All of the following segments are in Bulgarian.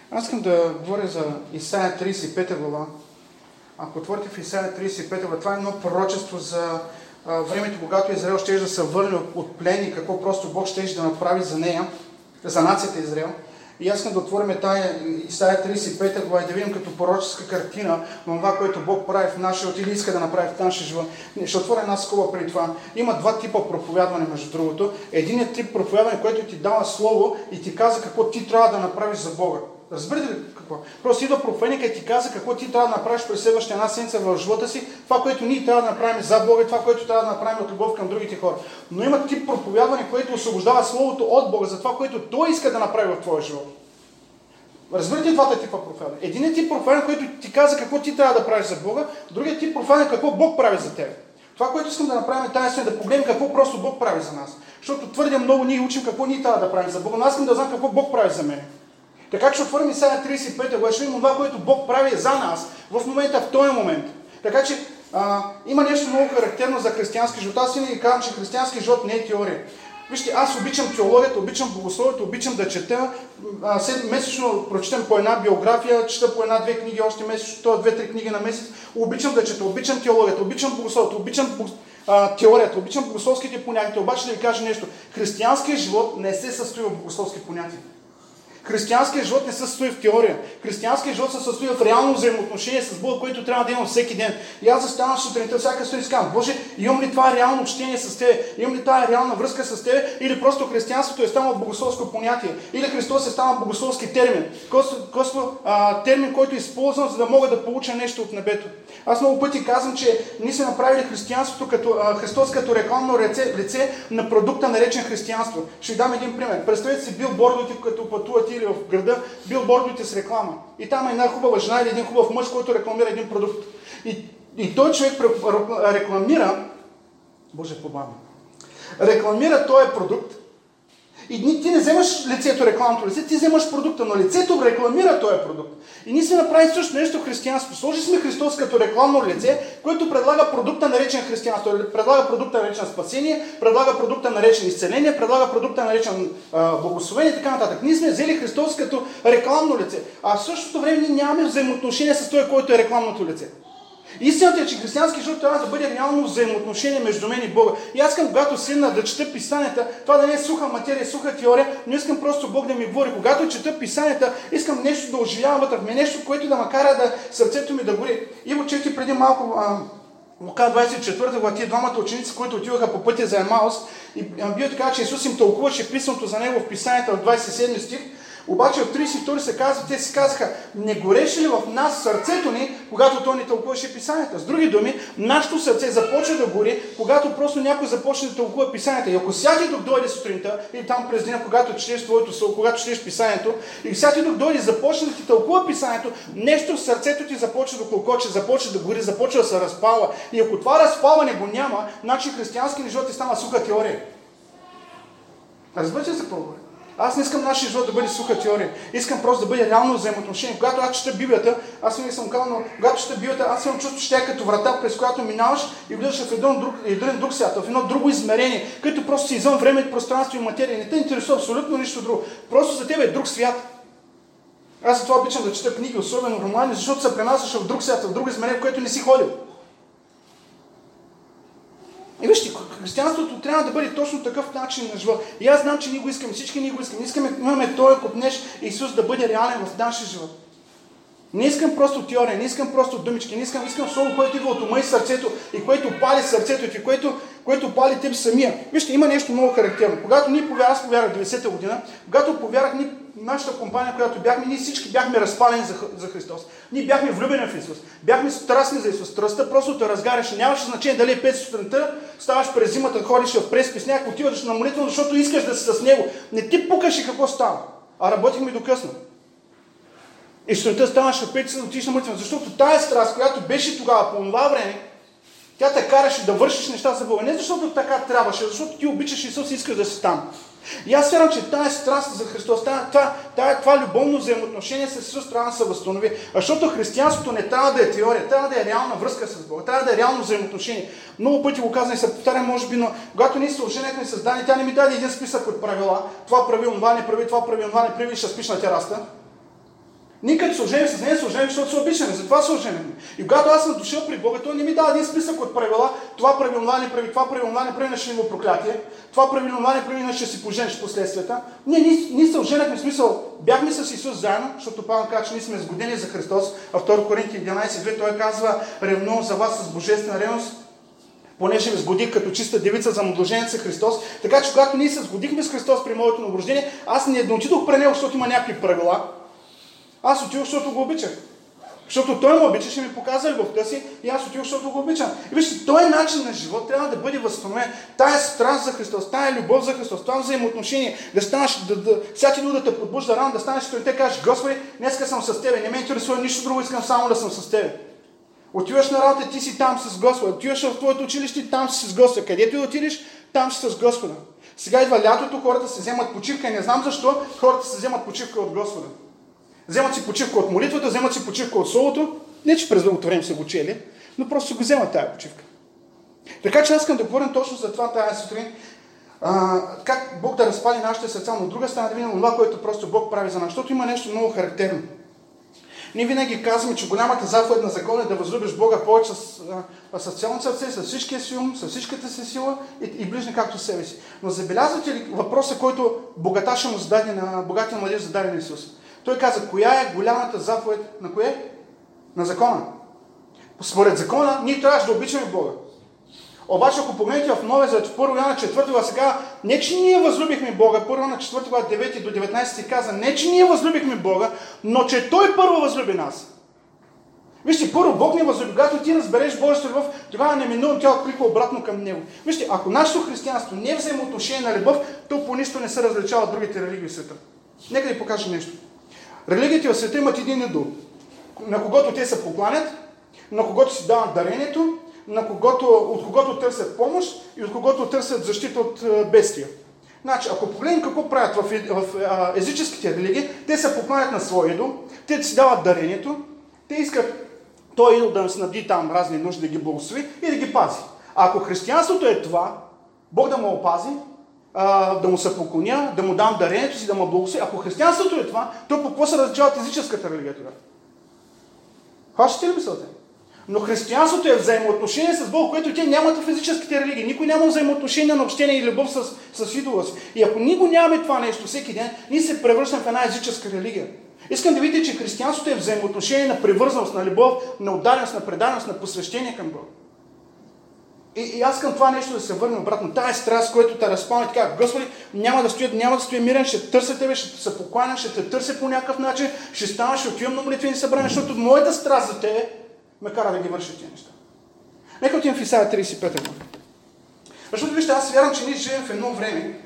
Аз искам да говоря за Исаия 35 глава. Ако отворите в Исаия 35 глава, това е едно пророчество за времето, когато Израел ще да се върне от плен и какво просто Бог ще да направи за нея, за нацията Израел. И аз искам да отворим тая Исаия 35 глава и да видим като пророческа картина на това, което Бог прави в нашия живот или иска да направи в нашия живот. Ще отворя една скоба преди това. Има два типа проповядване, между другото. Единият тип проповядване, който ти дава слово и ти каза какво ти трябва да направиш за Бога. Разбирате ли какво? Просто идва проповедника и ти каза какво ти трябва да направиш през следващата една седмица в живота си, това, което ние трябва да направим за Бога и това, което трябва да направим от любов към другите хора. Но има тип проповядване, което освобождава Словото от Бога за това, което Той иска да направи в твоя живот. Разбирате ли двата типа проповядване? Единият тип проповядване, който ти каза какво ти трябва да правиш за Бога, другият тип проповядване, какво Бог прави за теб. Това, което искам да направим тази е да погледнем какво просто Бог прави за нас. Защото твърде много ние учим какво ние трябва да правим за Бога, но аз искам да знам какво Бог прави за мен. Така че отворим Исаия 35 глава, ще видим това, което Бог прави за нас в момента, в този момент. Така че има нещо много характерно за християнски живот. Аз винаги казвам, че християнски живот не е теория. Вижте, аз обичам теологията, обичам богословието, обичам да чета. Месечно прочитам по една биография, чета по една-две книги още месечно, това 2-3 книги на месец. Обичам да чета, обичам теологията, обичам богословието, обичам теорията, обичам богословските понятия. Обаче да ви кажа нещо, християнският живот не се състои в богословски понятия. Християнският живот не се състои в теория. Християнският живот се състои в реално взаимоотношение с Бога, което трябва да имам всеки ден. И аз заставам сутринта, всяка сутрин казвам, Боже, имам ли това реално общение с Тебе? Имам ли това реална връзка с Тебе? Или просто християнството е станало богословско понятие? Или Христос е станал богословски термин? Термин, който използвам, за да мога да получа нещо от небето. Аз много пъти казвам, че ние сме направили християнството Христос като рекламно лице на продукта, наречен християнство. Ще ви дам един пример. Представете си билбордовете, като пътувате или в града, билбордовете с реклама. И там е една хубава жена или един хубав мъж, който рекламира един продукт. И той човек рекламира, Боже побавно, рекламира този продукт. И ти не вземаш лицето, рекламното лице, ти вземаш продукта, но лицето рекламира този продукт. И ние сме направили също нещо в християнство. Сложи сме Христос като рекламно лице, което предлага продукта наречен християнство. Предлага продукта наречен спасение, предлага продукта наречен изцеление, предлага продукта наречен благословение и така нататък. Ние сме взели Христос като рекламно лице. А в същото време ние нямаме взаимоотношение с той, който е рекламното лице. Истината е, че християнски живот трябва да бъде реално взаимоотношение между мен и Бога. И аз искам, когато седна да чета писанията, това да не е суха материя, суха теория, но искам просто Бог да ми говори. Когато чета писанията, искам нещо да оживявам вътре в мен, нещо, което да ме кара да сърцето ми да гори. Иво чети преди малко Лука 24 глава, тия двамата ученици, които отиваха по пътя за Емаус, и бил така, че Исус им тълкуваше писаното за него в писанията в 27 стих. Обаче в 32 се казва, те си казаха, не гореше ли в нас сърцето ни, когато той ни тълкуваше писанията? С други думи, нашето сърце започва да гори, когато просто някой започне да тълкува писанията. И ако всяки дух дойде сутринта, или там през деня, когато четеш твоето слово, когато четеш писанието, и всяки дух дойде и започне да ти тълкува писанието, нещо в сърцето ти започва да клокоче, започва да гори, започва да се разпалва. И ако това разпалване го няма, значи християнски живот стана суха теория. Разбирате ли за какво говоря? Аз не искам нашия живот да бъде суха теория. Искам просто да бъде реално взаимоотношение. Когато аз чета Библията, аз винаги съм казал, но когато чета Библията, аз имам чувство, че тя е като врата, през която минаваш и влизаш в един друг свят, в едно друго измерение, където просто си извън време, пространство и материя. Не те интересува абсолютно нищо друго. Просто за теб е друг свят. Аз за това обичам да чета книги, особено романи, защото се пренасяш в друг свят, в друго измерение, в което не си ходил. И вижте, християнството трябва да бъде точно такъв начин на живот. И аз знам, че ние го искаме, всички ние го искаме. Имаме този копнеж Исус да бъде реален в нашия живот. Не искам просто теория, не искам просто думички, не искам слово, което идва от ума и сърцето и което пали сърцето ти, което пали теб самия. Вижте, има нещо много характерно. Когато ние аз повярвах 90-та година, когато повярвах нашата компания, която бяхме, ние всички бяхме разпалени за Христос. Ние бяхме влюбени в Исус. Бяхме страстни за Исус. Страстта просто те разгаряше. Нямаше значение дали е 5 сутринта, ставаш през зимата, ходиш в преспи сняг, отиваш на молитва, защото искаш да си с Него. Не ти пукаше какво става. А работихме до късно. И сутринта ставаш в 5 да отиш на молитва, защото тая страст, която беше тогава по това време, тя те караше да вършиш неща за Бога. Не защото така трябваше, защото ти обичаш Исус и искаш да си там. И аз вярвам, че тая страст за Христос, това любовно взаимоотношение с Исус трябва да се възстанови. Защото християнството не трябва да е теория, трябва да е реална връзка с Бога, трябва да е реално взаимоотношение. Много пъти го казвам и се повтарям, може би, но когато ние се оженехме с Дани, тя не ми даде един списък от правила. Това прави, онова не прави, това прави, онова не прави, ще спиш на терасата. Ние като се оженим с нея, се оженим, защото се обичаме. Затова се оженим. И когато аз съм дошъл при Бога, той не ми дава един списък от правила. Това правилно не прави, това правилно не прави, иначе има проклятие. Това правилно не прави, иначе ще си пожениш последствията. Ние се оженахме, в смисъл, бяхме с Исус заедно, защото Павел казва, че ние сме сгодени за Христос. А 2 Коринти 11:2 той казва, ревнувам за вас с божествена ревност, понеже ме сгодих като чиста девица за младоженеца Христос. Така че когато ние се сгодихме с Христос при моето новорождение, аз не отидох при него, защото има някакви правила. Аз отидох, защото го обичах. Защото той ме обичаше, ми показа любовта си и аз отидох, защото го обичам. И вижте, този начин на живот трябва да бъде възстановен. Тая страст за Христос, тая любов за Христос, това взаимоотношение, да станеш, всяки ден да те подбужда рано, да станеш сутринта и кажеш, Господи, днеска съм с Тебе, не ме интересува нищо друго, искам само да съм с Тебе. Отиваш на работа, ти си там с Господа. Отиваш в твоето училище, там си с Господа. Където и отидеш, там си с Господа. Сега идва лятото, хората се вземат почивка и не знам защо хората се вземат почивка от Господа. Вземат си почивка от молитвата, вземат си почивка от словото. Не, че през дългото време са го чели, но просто си го вземат тая почивка. Така че аз искам да говорим точно за това тая сутрин. Как Бог да разпали нашите сърца, но от друга страна да видим това, което просто Бог прави за нас. Защото има нещо много характерно. Ние винаги казваме, че голямата заповед на закона е да възлюбиш Бога повече с цялото сърце, с всичкия си ум, с всичката си сила и ближни както себе си. Но забелязвате ли въпроса, който богаташа му зададе на богатия младеж зададе на Исус? Той каза, коя е голямата заповед на кое? На закона. Според закона, ние трябваше да обичаме Бога. Обаче, ако погледнете в Новия Завет, в 1 Йоанна 4 глава сега, не че ние възлюбихме Бога, 1 Йоанна 4 глава 9 до 19 каза, не че ние възлюбихме Бога, но че Той първо възлюби нас. Вижте, първо Бог ни възлюби. Когато ти разбереш Божията любов, тогава неминуемо тя откликва обратно към Него. Вижте, ако нашето християнство не е взаимоотношение на любов, то по нищо не се различава от другите религии в света. Нека да ви покажа нещо. Религиите в света имат един идол, на когото те се покланят, на когото си дават дарението, от когото търсят помощ и от когото търсят защита от бедствия. Значи, ако погледнем какво правят в езическите религии, те се покланят на своя идол, те си дават дарението, те искат той идол да снабди там разни нужди, да ги благослови и да ги пази. А ако християнството е това, Бог да му опази, да му се поклоня, да му дам дарението си, да му благослови. Ако християнството е това, то по какво се различава от езическата религия тогава? Хващате ли мисълта? Но християнството е взаимоотношение с Бог, което те нямат в физическите религии. Никой няма взаимоотношение на общение и любов с идола си. И ако ние го нямаме това нещо всеки ден, ние се превръщаме в една езическа религия. Искам да видите, че християнството е взаимоотношение на привързаност, на любов, на отдаденост, на преданост, на посвещение към Бог. И аз към това нещо да се върне обратно. Тая страст, която те разпълни така, Господи, няма да стоя мирен, ще търся Тебе, ще се покланя, ще те търся по някакъв начин, ще стана, ще отивам на молитвени събрания, защото моята страст за Тебе ме кара да ги върша тия неща. Нека отидем в Исаия 35 глава. Защото вижте, аз вярвам, че ние живеем в едно време,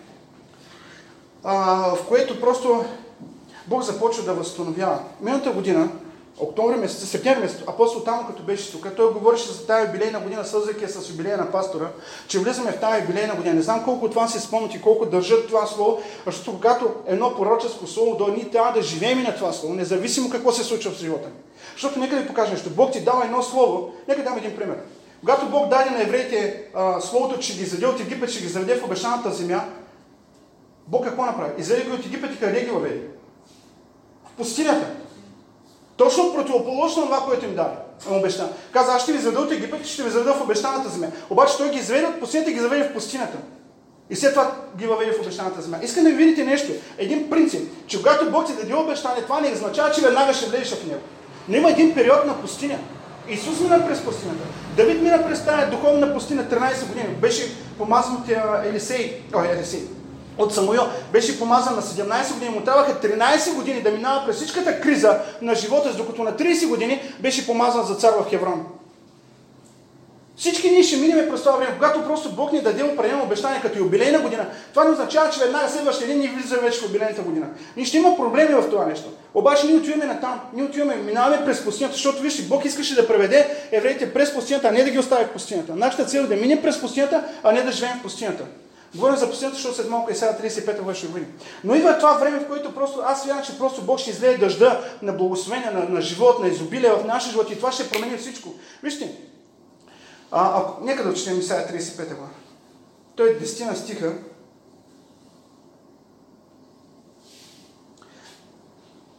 в което просто Бог започва да възстановява. Миналата година, септември месец, апостол Тамо, като беше тук, той говореше за тази юбилейна година, свързвайки с юбилея на пастора, че влизаме в тази юбилейна година. Не знам колко от вас си спомнят и колко държат това слово, защото когато едно пророческо слово дойде, ние трябва да живеем и на това слово, независимо какво се случва в живота ни. Защото нека да ви покажа нещо. Бог ти дава едно слово, нека дам един пример. Когато Бог даде на евреите словото, че ги заведе от Египет, ще ги заведе в обещаната земя, Бог какво направи? Изведе ги от Египет и къде ги въведе? В пустинята. Точно противоположно на това, което им даде. Обещана. Каза, аз ще ви заведа от Египет и ще ви заведа в обещаната земя. Обаче той ги заведе от пустинята и ги заведе в пустинята. И след това ги въведе в обещаната земя. Искам да видите нещо. Един принцип, че когато Бог ти даде обещание, това не означава, че веднага ще влезеш в него. Но има един период на пустиня. Исус мина през пустинята. Давид мина през тази духовна пустиня 13 години. Беше помазан от Елисей. От Самуил. Беше помазан на 17 години. Му трябваха 13 години да минава през всичката криза на живота, докато на 30 години беше помазан за цар в Хеврон. Всички ние ще минем през това време, когато просто Бог ни даде определено обещание като юбилейна година. Това не означава, че веднага следващия ден ни влизаме вече в юбилейната година. Ние ще има проблеми в това нещо. Обаче ние отиваме натам, минаваме през пустинята, защото вижте, Бог искаше да преведе евреите през пустинята, а не да ги остави в пустинята. Нашата цел е да минем през пустинята, а не да живеем в пустинята. Говорим за пустинята, защото след малко Исаия 35 глава ще видим. Но идва това време, в което просто аз вярвам, че просто Бог ще излее дъжда на благословение, на живот, на изобилие в нашия живот и това ще промени всичко. Вижте, нека да четем Исаия 35 глава. Той е 10 стиха.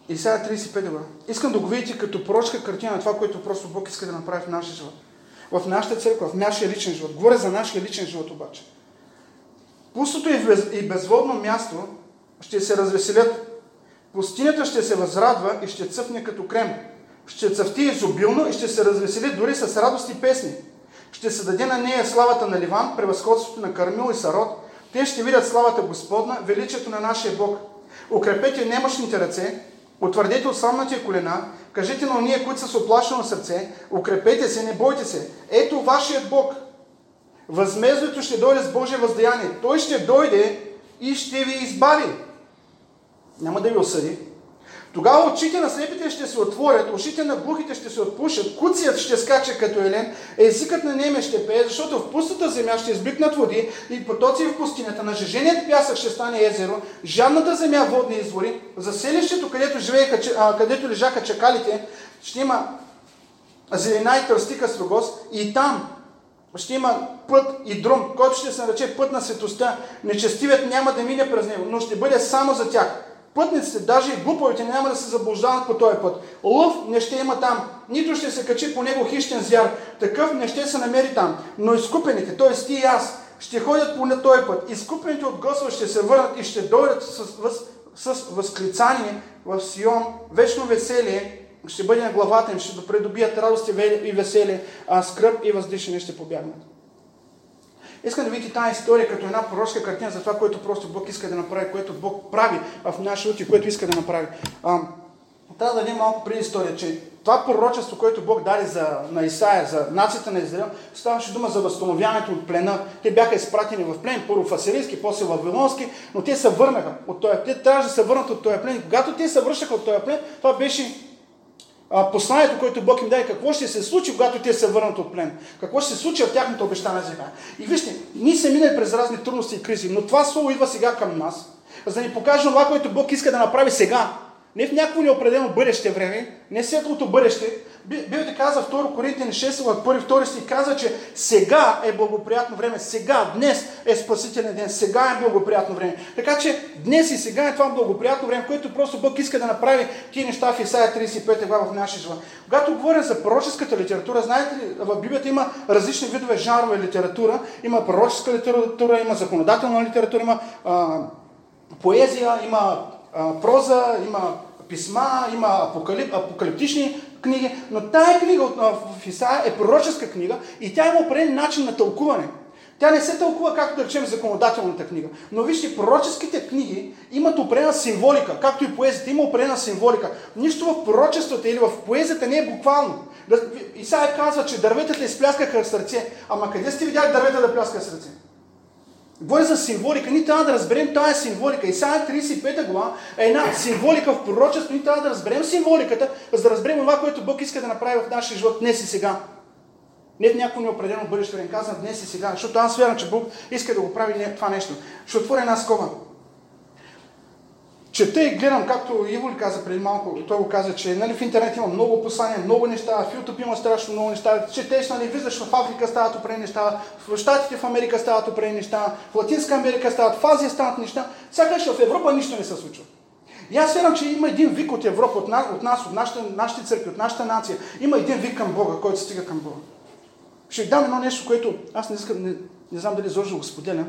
Исаия 35 глава. Искам да го видите като пророчка картина на това, което просто Бог иска да направи в нашия живот. В нашата църква, в нашия личен живот. Говоря за нашия личен живот обаче. Пустото и безводно място ще се развеселят. Пустинята ще се възрадва и ще цъфне като крем. Ще цъфти изобилно и ще се развесели дори с радост и песни. Ще се даде на нея славата на Ливан, превъзходството на Кармил и Сарот. Те ще видят славата Господна, величието на нашия Бог. Укрепете немощните ръце, утвърдете отслабнатия колена, кажете на ония, които са с оплашено сърце, укрепете се, не бойте се. Ето вашият Бог. Възмездието ще дойде с Божие въздаяние. Той ще дойде и ще ви избави. Няма да ви осъди. Тогава очите на слепите ще се отворят, ушите на глухите ще се отпушат, куцият ще скача като елен, езикът на неме ще пее, защото в пустата земя ще избликнат води и потоци в пустинята, на жеженият пясък ще стане езеро, жадната земя водни извори, за селището, където лежаха чакалите, ще има зелена и тръстика строгос и там ще има път и друм, който ще се нарече път на светостта. Нечестивият няма да мине през него, но ще бъде само за тях. Пътниците, даже и глуповите, няма да се заблуждават по този път. Лъв не ще има там, нито ще се качи по него хищен звяр. Такъв не ще се намери там. Но изкупените, т.е. ти и аз, ще ходят по този път. Изкупените от Господа ще се върнат и ще дойдат с възклицание в Сион. Вечно веселие ще бъде на главата им, ще придобият радост и веселие, а скръб и въздишане ще побягнат. Искам да видите тази история като една пророчка картина за това, което просто Бог иска да направи, което Бог прави в нашия живот и което иска да направи. Трябва да дадем малко преди история, че това пророчество, което Бог даде на Исаия, за нацията на Израел, ставаше дума за възстановяването от плена. Те бяха изпратени в плен, първо в асирийски, после в вавилонски, но те се върнаха от този плен. Те трябваше да се върнат от този плен. И когато те се връщаха от този плен, това беше посланието, което Бог им даде, какво ще се случи, когато те се върнат от плен. Какво ще се случи в тяхната обещана земя. И вижте, ние се минали през разни трудности и кризи, но това слово идва сега към нас, за да ни покаже това, което Бог иска да направи сега. Не в някакво неопределено бъдеще време, не светлото бъдеще. Библията казва 2 Коринтияни 6, от 1-2 стих, казва, че сега е благоприятно време, сега, днес е спасителен ден, сега е благоприятно време. Така че днес и сега е това благоприятно време, което просто Бог иска да направи тия неща в Исаия 35 глава в нашия живот. Когато говорим за пророческата литература, знаете ли, в Библията има различни видове жанрове литература, има пророческа литература, има законодателна литература, има поезия, има проза, има писма, има апокалиптични книги, но тая книга в Исаия е пророческа книга и тя има определен начин на тълкуване. Тя не се тълкува, както да речем, законодателната книга. Но вижте, пророческите книги имат определена символика, както и поезията има определена символика. Нищо в пророчеството или в поезията не е буквално. Исаия казва, че дърветата изпляскаха в сърце. Ама къде сте видяли дървета да пляскат в сърце? Говори за символика. Ние трябва да разберем тази символика. Исаия 35 глава е една символика в пророчество. Ние трябва да разберем символиката, за да разберем това, което Бог иска да направи в нашия живот днес и сега. Не в някакво неопределено бъдеще време. Казвам днес и сега. Защото аз вярвам, че Бог иска да го прави това нещо. Ще отворя една скоба. Чета и гледам, както Иво ли каза преди малко, той го каза, че в интернет има много послания, много неща, в YouTube има страшно много неща, четеш, виждаш в Африка стават определени неща, в Щатите в Америка стават определени неща, в Латинска Америка стават, в Азия стават неща, сякаш в Европа нищо не се случва. И аз вярвам, че има един вик от Европа, от нас, от нашите църкви, от нашата нация, има един вик към Бога, който стига към Бога. Ще ви дам едно нещо, което аз не знам дали изобщо го споделя.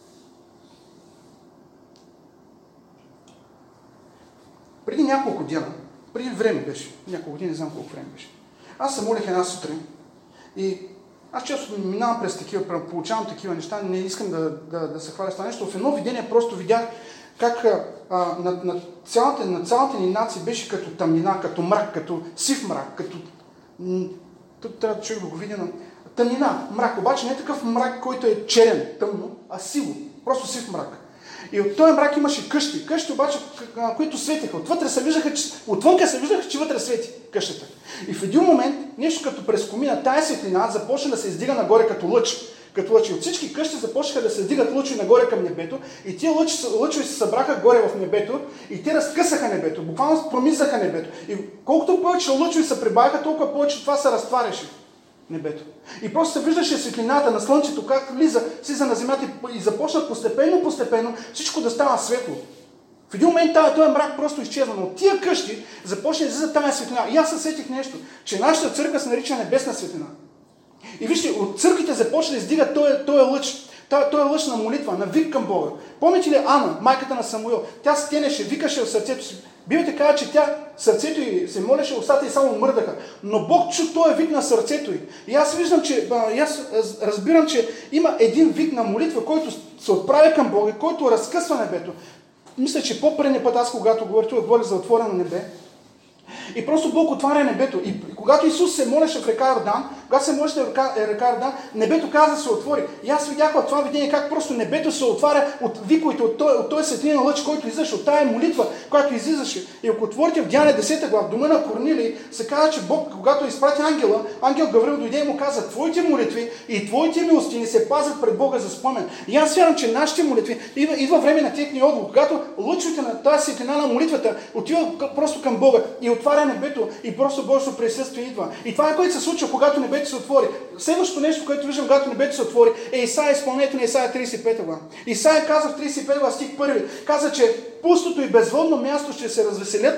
Преди няколко дена, преди време беше, няколко години, не знам колко време беше, аз се молих една сутрин и аз често минавам през такива, получавам такива неща, не искам да се хваля с това нещо. В едно видение просто видях как на цялата ни нация беше като тъмнина, като мрак, като сив мрак, като... Тук трябва човек да го види на... Тъмнина, мрак, обаче не е такъв мрак, който е черен, тъмно, а сиво, просто сив мрак. И от този мрак имаше къщи. Къщи обаче, които светиха. Отвънка се виждаха, че вътре свети къщата. И в един момент, нещо като през комина, тая светлина започна да се издига нагоре като лъч. Като лъчи. От всички къщи започнаха да се издигат лъчи нагоре към небето и тия лъчи се събраха горе в небето и те разкъсаха небето. Буквално промисаха небето. И колкото повече лъчи се прибавяха, толкова повече това се разтваряше. Небето. И просто се виждаше светлината на слънцето, как слиза на земята и започна постепенно всичко да става светло. В един момент този мрак просто изчезва, но от тия къщи започне да излиза тази светлина. И аз се сетих нещо, че нашата църква се нарича небесна светлина. И вижте, от църквите започва да издига този лъч. Той е лъч на молитва, на вик към Бога. Помните ли Ана, майката на Самуил? Тя стенеше, викаше в сърцето си. Библията казва, че тя сърцето й се молеше, устата й само мърдаха. Но Бог чу този вик на сърцето й. И аз виждам, аз разбирам, че има един вик на молитва, който се отправя към Бога, който разкъсва небето. Мисля, че по-предния път аз, когато говорих за отворено небе, и просто Бог отваря небето. И когато Исус се молеше в река Йордан, когато се молеше в река Йордан, небето каза да се отвори. И аз видях от това видение как просто небето се отваря от виковете, от този светлинен лъч, който излизаше, от тая молитва, която излизаше. И ако отворите в Деяния 10 глава, в дома на Корнилий, се казва, че Бог, когато изпрати ангел Гавриил дойде и му каза: твоите молитви и твоите милостини се пазят пред Бога за спомен. И аз вярвам, че нашите молитви идва време на техния отговор, когато лъчите на тази светлина на молитвата отива просто към Бога и отваря небето и просто Божието присъствие идва. И това е което се случва, когато небето се отвори. Следващото нещо, което виждам, когато небето се отвори, е Исаия, изпълнението на Исаия 35 глава. Исаия каза в 35 глава стих 1, каза, че пустото и безводно място ще се развеселят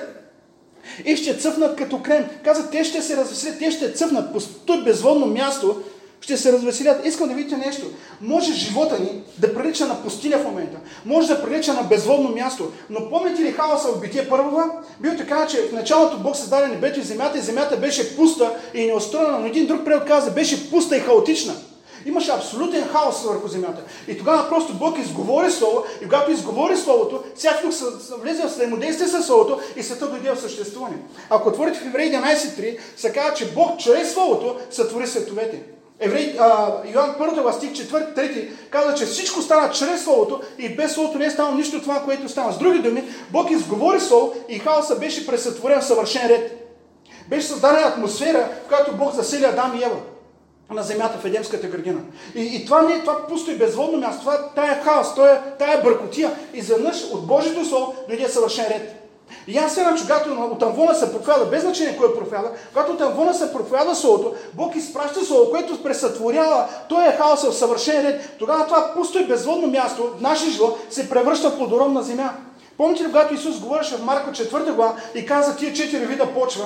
и ще цъфнат като крем. Каза, те ще се развеселят, те ще цъфнат. Пустото и безводно място ще се развеселят. Искам да видите нещо. Може живота ни да прилича на пустиня в момента. Може да прилича на безводно място. Но помните ли хаоса в Битие 1 глава? Бил така, че в началото Бог създаде небето и земята беше пуста и неустроена, но един друг превод каза, беше пуста и хаотична. Имаше абсолютен хаос върху земята. И тогава просто Бог изговори Слово, и когато изговори Словото, всяк тук влезе в взаимодействие с Словото и света дойде в съществуване. Ако отворите в Евреи 11.3, се казва, че Бог чрез Словото сътвори световете. Йоан 1 глава стих 4-3 казва, че всичко стана чрез Словото и без Словото не е станало нищо от това, което стана. С други думи, Бог изговори Слово и хаоса беше пресътворен в съвършен ред. Беше създадена атмосфера, в която Бог засели Адам и Ева на земята в Едемската градина. И това не е това пусто и безводно място, тая хаос, тая бъркотия. И изведнъж от Божието Слово дойде съвършен ред. И аз сега, когато от Амвона се проповядва, без значение кой проповядва, когато от Амвона се проповядва Словото, Бог изпраща Слово, което пресътворява, той е хаоса в съвършен ред. Тогава това пусто и безводно място в нашия живот се превръща в плодородна земя. Помните ли, когато Исус говореше в Марко 4 глава и каза тия 4 вида почва,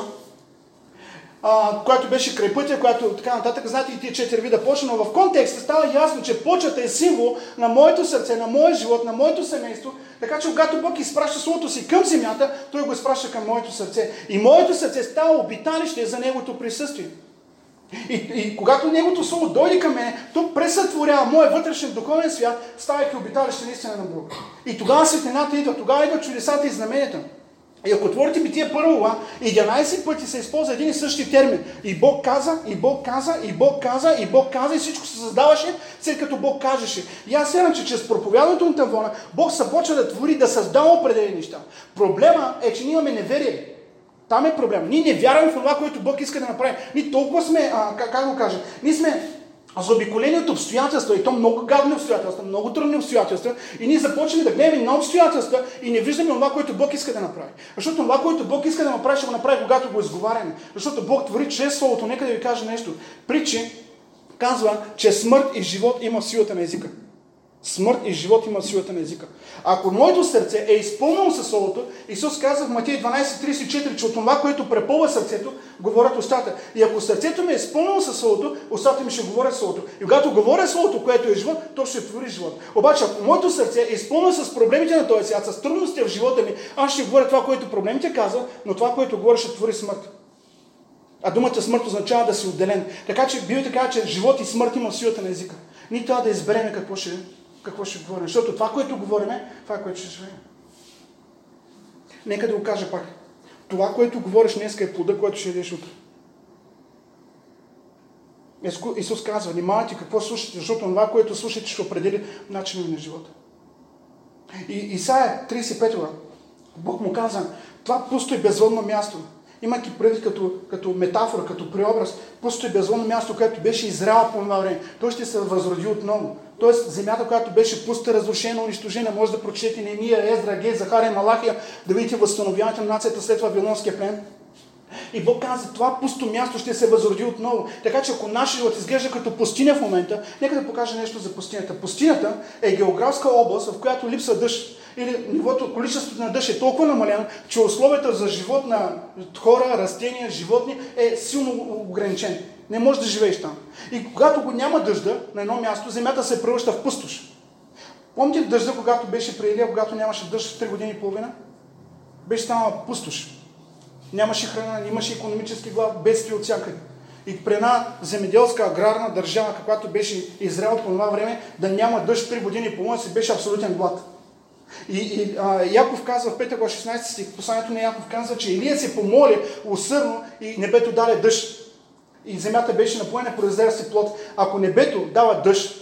която беше край пътя, която така нататък, знаете и тия 4 вида почва, но в контекста става ясно, че почвата е символ на моето сърце, на моя живот, на моето семейство, така че когато Бог изпраща Словото си към земята, Той го изпраща към моето сърце. И моето сърце става обиталище за Неговото присъствие. И когато Неговото Слово дойде към мен, то пресътворява моят вътрешен духовен свят, ставайки обиталище наистина на Бога. И тогава светлината идва, тогава идват чудесата и знаменията. И ако отворите Битие 1 глава, 11 пъти се използва един и същи термин. И Бог каза, и Бог каза, и Бог каза, и Бог каза, и всичко се създаваше, след като Бог кажеше. И аз вярвам, че чрез проповядването на Амвона, Бог започва да твори, да създава определени неща. Проблема е, че ние имаме неверие. Там е проблема. Ние не вярваме в това, което Бог иска да направи. Ние толкова сме, как го кажа, ние сме заобиколени от обстоятелства, и то много гадни обстоятелства, много трудни обстоятелства, и ние започваме да гледаме на обстоятелства и не виждаме това, което Бог иска да направи. Защото това, което Бог иска да направи, ще го направи, когато го изговаряме. Защото Бог твори чрез Словото. Нека да ви кажа нещо. Притчи казва, че смърт и живот има силата на езика. Смърт и живот има силата на езика. Ако моето сърце е изпълнено със Словото, Исус каза в Матей 12.34, че от това, което препълва сърцето, говорят устата. И ако сърцето ми е изпълнено със Словото, устата ми ще говорят Словото. И когато говоря Словото, което е живот, то ще твори живот. Обаче, ако моето сърце е изпълнено с проблемите на този свят, с трудностите в живота ми, аз ще говоря това, което проблемите казва, но това, което говоря, ще твори смърт. А думата смърт означава да си отделен. Така че Библията казва, че живот и смърт има силата на езика. Ние трябва да изберем какво ще говорим. Защото това, което говорим, това е което ще живеем. Нека да го кажа пак. Това, което говориш днес, е плода, който ще ядеш утре. Исус казва, внимавайте какво слушате, защото това, което слушате, ще определи начина на живота. И Исаия 35 глава, Бог му каза, това пусто и безводно място, имайки предвид като метафора, като преобраз, пусто и безводно място, което беше изряла по това време, той ще се възроди отново. Тоест земята, която беше пуста, разрушена, унищожена, може да прочете Неемия, Ездра, Агей, Захария, Малахия, да видите възстановяването на нацията след Вавилонския плен. И Бог каза, това пусто място ще се възроди отново. Така че ако нашия живот изглежда като пустиня в момента, нека да покажа нещо за пустинята. Пустинята е географска област, в която липсва дъжд. Или нивото, количеството на дъжд е толкова намалено, че условията за живот на хора, растения, животни е силно ограничен. Не можеш да живееш там. И когато го няма дъжда на едно място, земята се превръща в пустош. Помните ли дъжда, когато беше при Илия, когато нямаше дъжд 3 години и половина? Беше станала пустош. Нямаше храна, нямаше икономически глад, бедствия от всякъде. И при една земеделска аграрна държава, каквато беше Израел по това време, да няма дъжд 3 години и половина, си беше абсолютен глад. И Яков казва в 5 глава 16 стих, посланието на Яков казва, че Илия се помоли усърдно и небето даде дъжд. И земята беше напоена, произведе се плод. Ако небето дава дъжд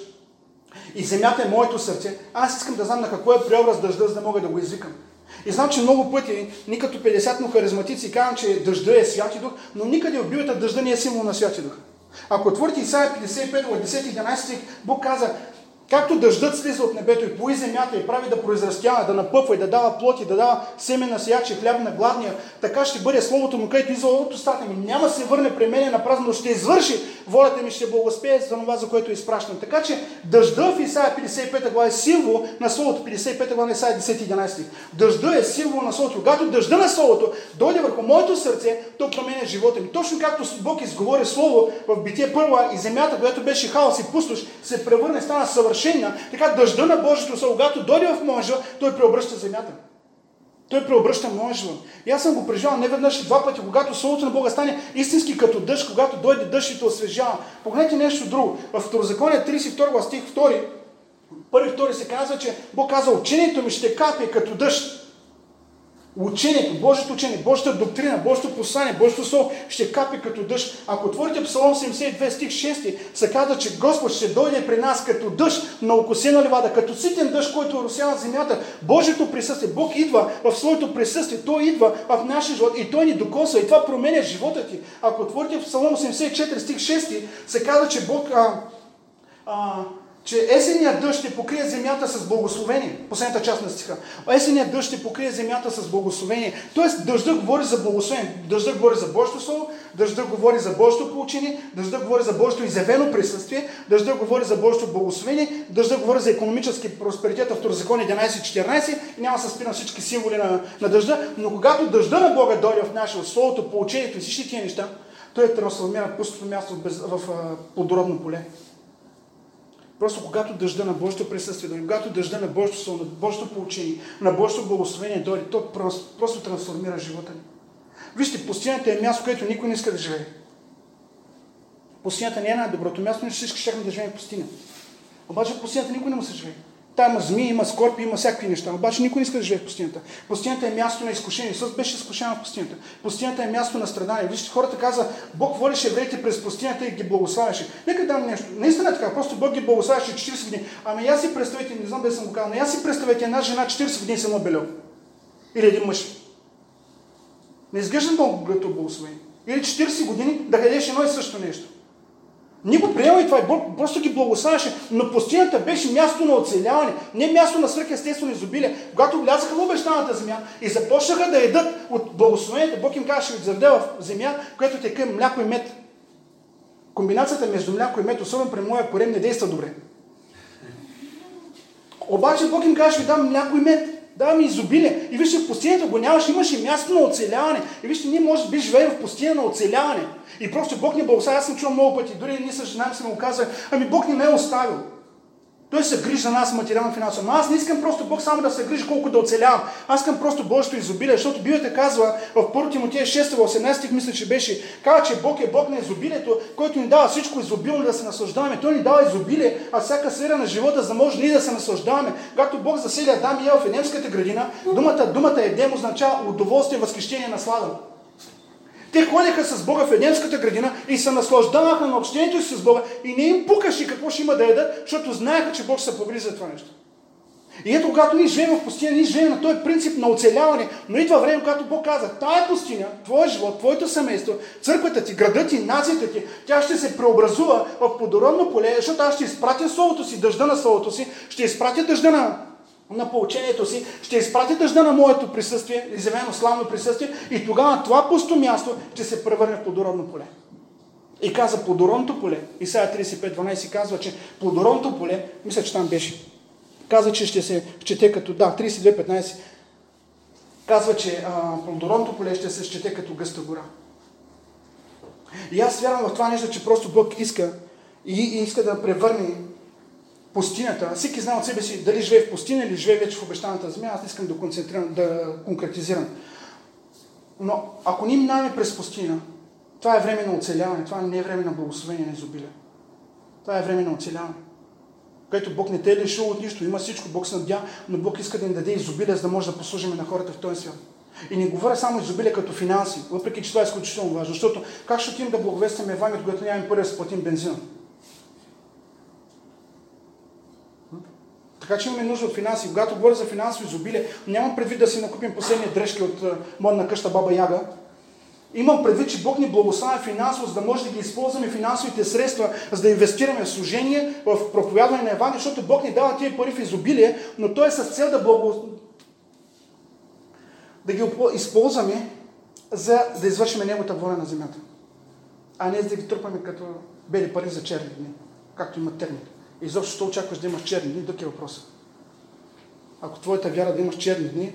и земята е моето сърце, аз искам да знам на какво е преобраз дъжда, за да мога да го извикам. И знам, че много пъти, ни като 50 харизматици казвам, че дъжда е Святи Дух, но никъде в Библията дъжда не е символ на Святи Дух. Ако отворите Исаия 55 от 10-11 стих, Бог каза, както дъждът слиза от небето и пои земята и прави да произрастява, да напъпва и да дава плод и да дава семе на сеячи, хляб на гладния, така ще бъде словото му, където излиза от устата ми. Няма се върне при мене на празно, но ще извърши волята ми, ще благоспее за това, за което изпращам. Така че дъжда в Исаия 55 глава е символ на словото, 55 глава на Исаия 10-11. Дъжда е символ на словото. Когато дъжда на словото дойде върху моето сърце, то променя живота ми. Точно както Бог изговори слово в Битие 1 и земята, която беше хаос и пустош, се превърне, стана съвършена. Така дъжда на Божието слово, когато дойде в моя живот, той преобръща земята. Той преобръща моя живот. И аз съм го преживял не веднъж и 2 пъти, когато словото на Бога стане истински като дъжд, когато дойде дъжд и те освежава. Погледнете нещо друго. В Второзаконие 32 стих 2, първи и втори се казва, че Бог каза, учението ми ще капе като дъжд. Учението, Божието учение, Божията доктрина, Божието послание, Божието слово ще капе като дъжд. Ако отворите Псалом 72 стих 6, се казва, че Господ ще дойде при нас като дъжд на окосена ливада, като ситен дъжд, който оросява земята. Божието присъствие, Бог идва в своето присъствие, Той идва в нашия живот и Той ни докосва и това променя живота ти. Ако отворите Псалом 84 стих 6, се казва, че Бог че есенният дъжд ще покрие земята с благословение. Последната част на стиха. Есенният дъжд ще покрие земята с благословение. Тоест дъжда говори за благословение. Дъжда говори за Божието слово, дъжда говори за Божието поучение, дъжда говори за Божието изявено присъствие, дъжда говори за Божието благословение, дъжда говори за икономически просперитет в Второзаконие 11-14 и няма да спирам всички символи на дъжда, но когато дъжда на Бога дойде в нашето словото, поучението и всички тия неща, той трансформира пустото място в плодородно поле. Просто когато дъжда на Божието присъствие дойде, когато дъжда на Божието слово, на Божието поучение, на Божието благословение дойде, то просто трансформира живота ни. Вижте, пустинята е място, където никой не иска да живее. Пустинята не е най-доброто място, но всички щяхме да живеем в пустиня. Обаче в пустинята никой не му се живее. Там има змии, има скорпи, има всякакви неща. Обаче никой не иска да живее в пустинята. Пустинята е място на изкушение. Исус беше изкушен в пустинята. Пустинята е място на страдание. Вижте, хората каза, Бог водеше евреите през пустинята и ги благославяше. Нека дам нещо. Наистина е така, просто Бог ги благославяше 40 години. Ами я си представете, не знам дали съм го казал, но я си представете една жена 40 години съм набелял. Или един мъж. Не изглежда много като благословение. Или 40 години да ядеш едно и също нещо. Ние го приема и това и Бог просто ги благославяше, но пустинята беше място на оцеляване, не място на свръхестествено изобилие. Когато влязаха в обещаната земя и започнаха да едат от благословението, Бог им каза, ще ви заведе в земя, която тече мляко и мед. Комбинацията между мляко и мед, особено при моя корем, не действа добре. Обаче Бог им каза, ще ви дам мляко и мед. Дава ми изобилие. И вижте, в пустинята го нямаше, имаше място на оцеляване. И вижте, ние може би живеем в пустиня на оцеляване. И просто Бог ни благославя. Аз съм чул много пъти, дори ние с жена ми се му казва, ами Бог ни ме е оставил. Той се грижи за нас материално финансово. Но аз не искам просто Бог само да се грижи колко да оцелявам. Аз искам просто Божието изобилие, защото Библията казва в 1 Тимотея 6:18 мисля, че беше, казва, че Бог е Бог на изобилието, който ни дава всичко изобилно да се наслаждаваме. Той ни дава изобилие, а всяка сфера на живота, за да може ние да се наслаждаваме. Както Бог засели Адам и Ева в Едемската градина, думата Едем означава удоволствие, възхищение, наслада. Те ходеха с Бога в Едемската градина и се наслаждаваха на общението си с Бога и не им пукаше какво ще има да ядат, защото знаеха, че Бог ще се погрижи за това нещо. И ето, когато ние живеем в пустиня, ние живеем на този принцип на оцеляване, но идва време, когато Бог каза, тая пустиня, твоя живот, твоето семейство, църквата ти, градът ти, нацията ти, тя ще се преобразува в плодородно поле, защото аз ще изпратя словото си, дъжда на словото си, ще изпратя дъжда на поучението си, ще изпрати дъжда на моето присъствие, изявено славно присъствие, и тогава това пусто място ще се превърне в плодородно поле. И каза плодородното поле. Исаия 35:12 казва, че плодородното поле, мисля, че там беше, казва, че ще се счете като, 32:15, казва, че плодородното поле ще се счете като гъста гора. И аз вярвам в това нещо, че просто Бог иска и иска да превърне пустинята. Всеки знае от себе си дали живее в пустиня или живее вече в обещаната земя. Аз не искам да конкретизирам. Но ако ние минаваме през пустина, това е време на оцеляване, това не е време на благословение, на изобилие. Това е време на оцеляване. Където Бог не те е лишил от нищо, има всичко, Бог се надя, но Бог иска да ни даде изобилие, за да може да послужим на хората в този свят. И не говоря само изобилие като финанси, въпреки че това е изключително важно, защото как ще отидем да благовестим Евангелието, когато нямаме пари да си платим бензина? Така че имаме нужда от финанси. Когато говоря за финансово изобилие, нямам предвид да си накупим последния дрежки от модна къща Баба Яга. Имам предвид, че Бог ни благославя финансово, за да може да ги използваме финансовите средства, за да инвестираме в служение, в проповядване на Евангелие, защото Бог ни дава тия пари в изобилие, но то е с цел да ги използваме, за да извършим Неговата воля на земята. А не за да ги трупаме като бели пари за черни дни, както имат термин. И изобщо, що очакваш да имаш черни дни, друг е въпрос. Ако твоята вяра да имаш черни дни,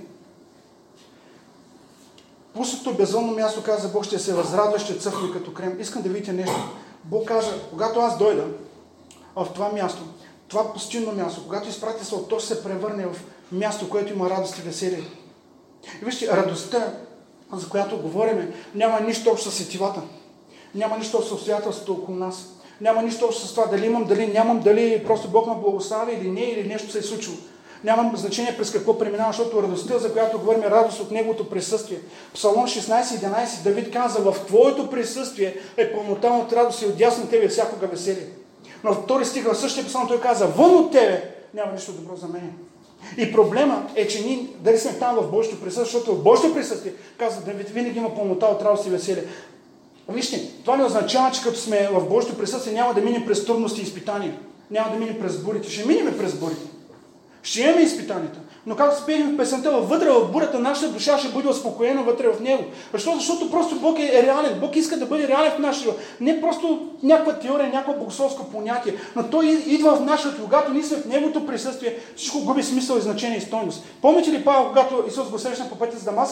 пустото безволно място, каза Бог, ще се възрадва, ще цъфне като крем. Искам да видите нещо. Бог каза, когато аз дойда в това място, това пустинно място, когато изпрати Сол, то ще се превърне в място, което има радост и веселие. И вижте, радостта, за която говорим, няма нищо общо с сетивата. Няма нищо общо с обстоятелството около нас. Няма нищо общо с това дали имам, дали нямам, дали просто Бог ме благослави или не, или нещо се е случило. Няма значение през какво преминава, защото радостта, за която говорим, е радост от Неговото присъствие. Псалом 16:11 Давид каза, в Твоето присъствие е пълнота от радост и отдясно тебе е всякога веселие. Но в втори стих в същия псалом той каза, вън от тебе няма нищо добро за мен. И проблема е, че ние дали сме там в Божието присъствие, защото в Божието присъствие, каза Давид, винаги има пълнота от радост и веселие. Вижте, това не означава, че като сме в Божието присъствие няма да минем през трудности и изпитания. Няма да минем през бурите. Ще минем през бурите. Ще имаме изпитанията. Но както спеем в песента, вътре в бурята нашата душа ще бъде успокоена вътре в него. Защо? Защото просто Бог е реален. Бог иска да бъде реален в нашия живот. Не просто някаква теория, някакво богословско понятие, но Той идва в нашия живот. Когато ние сме в Неговото присъствие, всичко губи смисъл и значение и стойност. Помните ли Павел, когато Исус го срещна по пътя с Дамаск?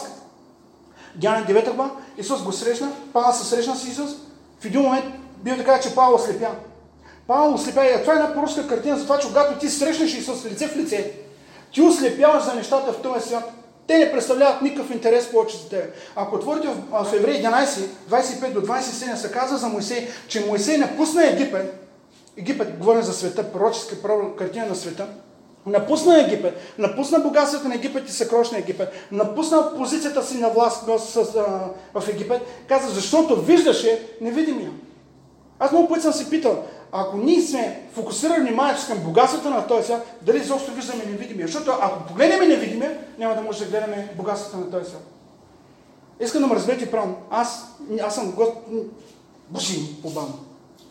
Дяна 9 глава, Исус го срещна, Павел се срещна с Исус. В един момент бил така, че Павел ослепя. Павел ослепя. Това е една пророка картина за това, че когато ти срещнеш Исус лице в лице, ти ослепяваш за нещата в този свят. Те не представляват никакъв интерес повече за тебе. Ако отворите в Евреи 11, 25 до 27 се казва за Моисей, че Моисей напусна Египет. Египет, говорим за света, пророческа картина на света. Напусна Египет, напусна богатството на Египет и съкровища на Египет, напусна позицията си на власт в Египет, каза, защото виждаше невидимия. Аз много път съм се питал, ако ние сме фокусирали вниманието към богатството на този свят, дали изобщо виждаме невидимия? Защото ако погледнем невидимия, няма да може да гледаме богатството на този свят. Искам да ме разберете правилно. Аз съм Божий по-бавно.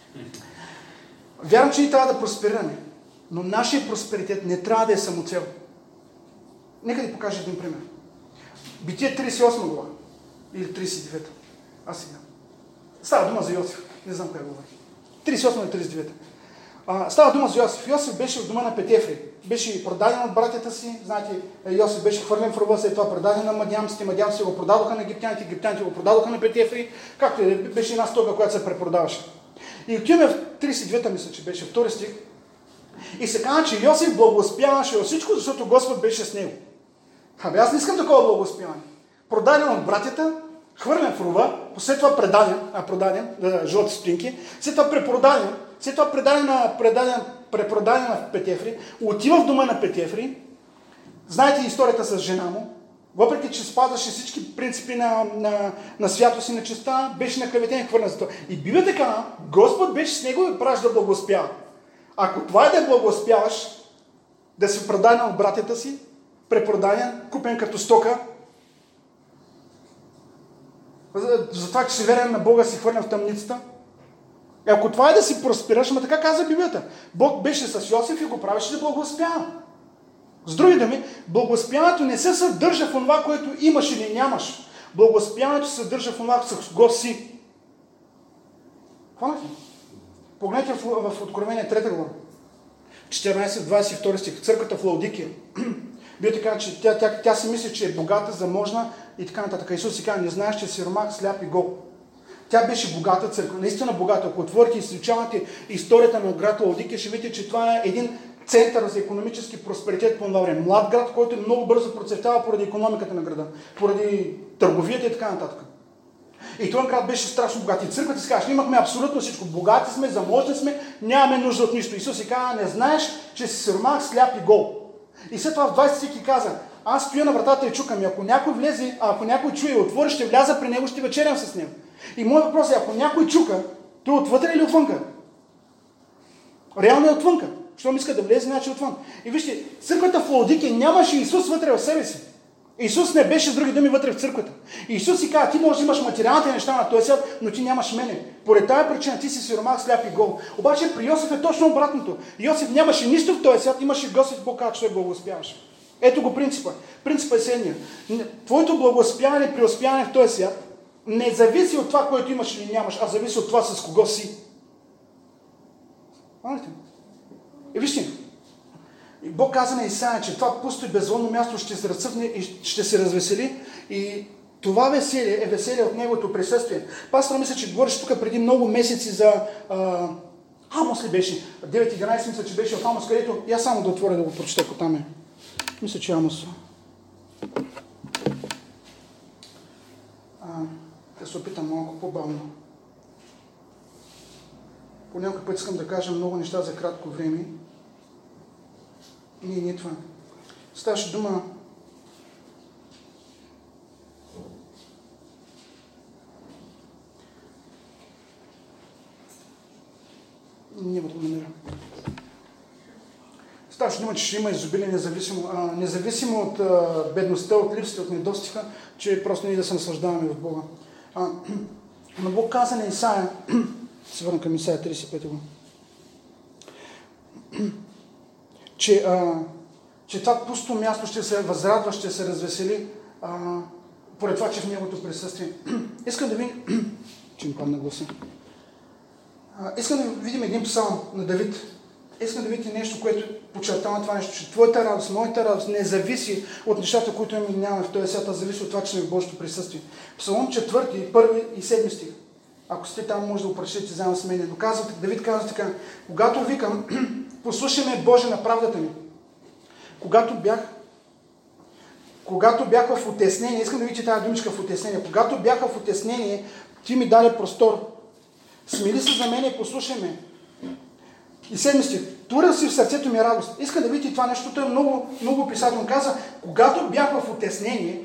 Вярвам, че ние трябва да просперираме. Но нашия просперитет не трябва да е самоцел. Нека да покажа един пример. Битие 38 глава. Или 39. Аз сега. Става дума за Йосиф. Не знам кой говори. 38 или 39. Става дума за Йосиф. Йосиф беше в дома на Петефри. Беше продаден от братята си. Знаете, Йосиф беше хвърлен в рова, след това продаден на мадиамците. Мадиамците го продадоха на египтяните. Египтяните го продадоха на Петефри. Както беше една стока, която се препродаваше. И отиваме в 39-та, мисля, че беше втори стих. И се казва, че Йосиф благоуспяваше във всичко, защото Господ беше с него. Аз не искам такова благоуспяване. Продаден от братята, хвърлен в рова, след това продаден, жълти стотинки, след това препродаден, след това препродаден в Петефри, отива в дома на Петефри. Знаете историята с жена му. Въпреки че спазваше всички принципи на святост и на честа, беше наклеветен и хвърлен за това. И бива така, Господ беше с него и праща да благоуспява. Ако това е да благоуспяваш, да си продаден от братята си, препродаден, купен като стока, за това, че си верен на Бога, си хвърлен в тъмницата, и ако това е да си проспераш, ама така каза Библията. Бог беше с Йосиф и го правеше да благоуспява. С други думи, благоуспяването не се съдържа в това, което имаш или нямаш. Благоуспяването се съдържа в това, с кого си. Хванете? Погледнете в Откровение 3 глава. 14-22 стих. Църквата в Лаодикия. Библията казва, че тя си мисли, че е богата, заможна и така нататък. Исус си казва, не знаеш, че си ромах, сляп и гол. Тя беше богата църква, наистина богата. Ако отворите и изучавате историята на град Лаодикия, ще видите, че това е един център за икономически просперитет по това време. Млад град, който много бързо процъфтява поради икономиката на града, поради търговията и така нататък. И този град беше страшно богат. И църквата си казва, имахме абсолютно всичко. Богати сме, заможни сме, нямаме нужда от нищо. Исус си казва, не знаеш, че си сиромах, сляп и гол. И след това в 20 стих каза, аз стоя на вратата и чукам. И ако някой влезе, ако някой чуе и отвори, ще вляза при него, ще вечерям с него. И моят въпрос е, ако някой чука, той отвътре или отвънка? Реално е отвънка. Щом иска да влезе, значи отвън. И вижте, църквата в Лаодикия нямаше Исус вътре в себе си. Исус не беше, с други думи, вътре в църквата. И Исус си каза, ти можеш да имаш материалните неща на този свят, но ти нямаш мене. Поред тази причина ти си сиромах, сляп и гол. Обаче при Йосиф е точно обратното. Йосиф нямаше нищо в този свят, имаше Господ Бог, как той благоуспяваше. Ето го принципа. Принципът е следния. Твоето благоуспяване и преуспяване в този свят не зависи от това, което имаш или нямаш, а зависи от това с кого си. И вижте, и Бог каза на Исаия, че това пусто и безволно място ще се разцъфне и ще се развесели. И това веселие е веселие от Неговото присъствие. Пастор мисля, че говориш тук преди много месеци за Амос ли беше? 9-11 мисля, че беше в Амос, където я само да отворя да го прочета, ако там е. Мисля, че Амос. Да се опитам малко по-бавно. По някой път искам да кажа много неща за кратко време. Не това. Ставаше дума не го намеря. Ставаше дума, че ще има изобилие независимо от бедността, от липсата, от недостига, че просто ние да се наслаждаваме в Бога. Но Бог каза на Исаия, се върна към Исаия 35 го, че това пусто място ще се възрадва, ще се развесели, поред това, че в Неговото присъствие. Искам да видим, че ми падна гласа. Искам да видим един псалм на Давид. Искам да видите нещо, което подчертава това нещо, че твоята радост, моята радост не зависи от нещата, които нямаме в този свят, а зависи от това, че сме в Божието присъствие. Псалом 4, 1 и 7 стих. Ако сте там, може да го прочетете заедно с мен. Давид казва така, когато викам, послушай ме, Боже, на правдата ми. Когато бях в отеснение, искам да видите тази думичка в отеснение, когато бях в отеснение, ти ми даде простор. Смили се за мен и послушай ме. И 7 стих. Турил си в сърцето ми радост. Искам да видите това нещо, той е много, много описателно. Каза, когато бях в отеснение,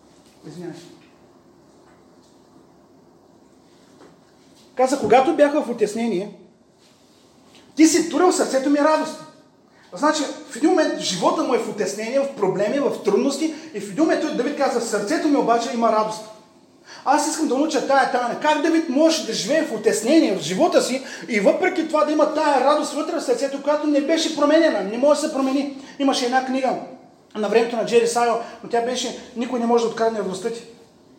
когато бях в отеснение, ти си турил сърцето ми радост. Значи, в един момент живота му е в отеснение, в проблеми, в трудности и в един момент Давид каза, в сърцето ми обаче има радост. Аз искам да науча тая тайна. Как Давид може да живее в отеснение в живота си и въпреки това да има тая радост вътре в сърцето, която не беше променена, не може да се промени. Имаше една книга на времето на Джери Сайо, но тя беше никой не може да открадне радостта ти.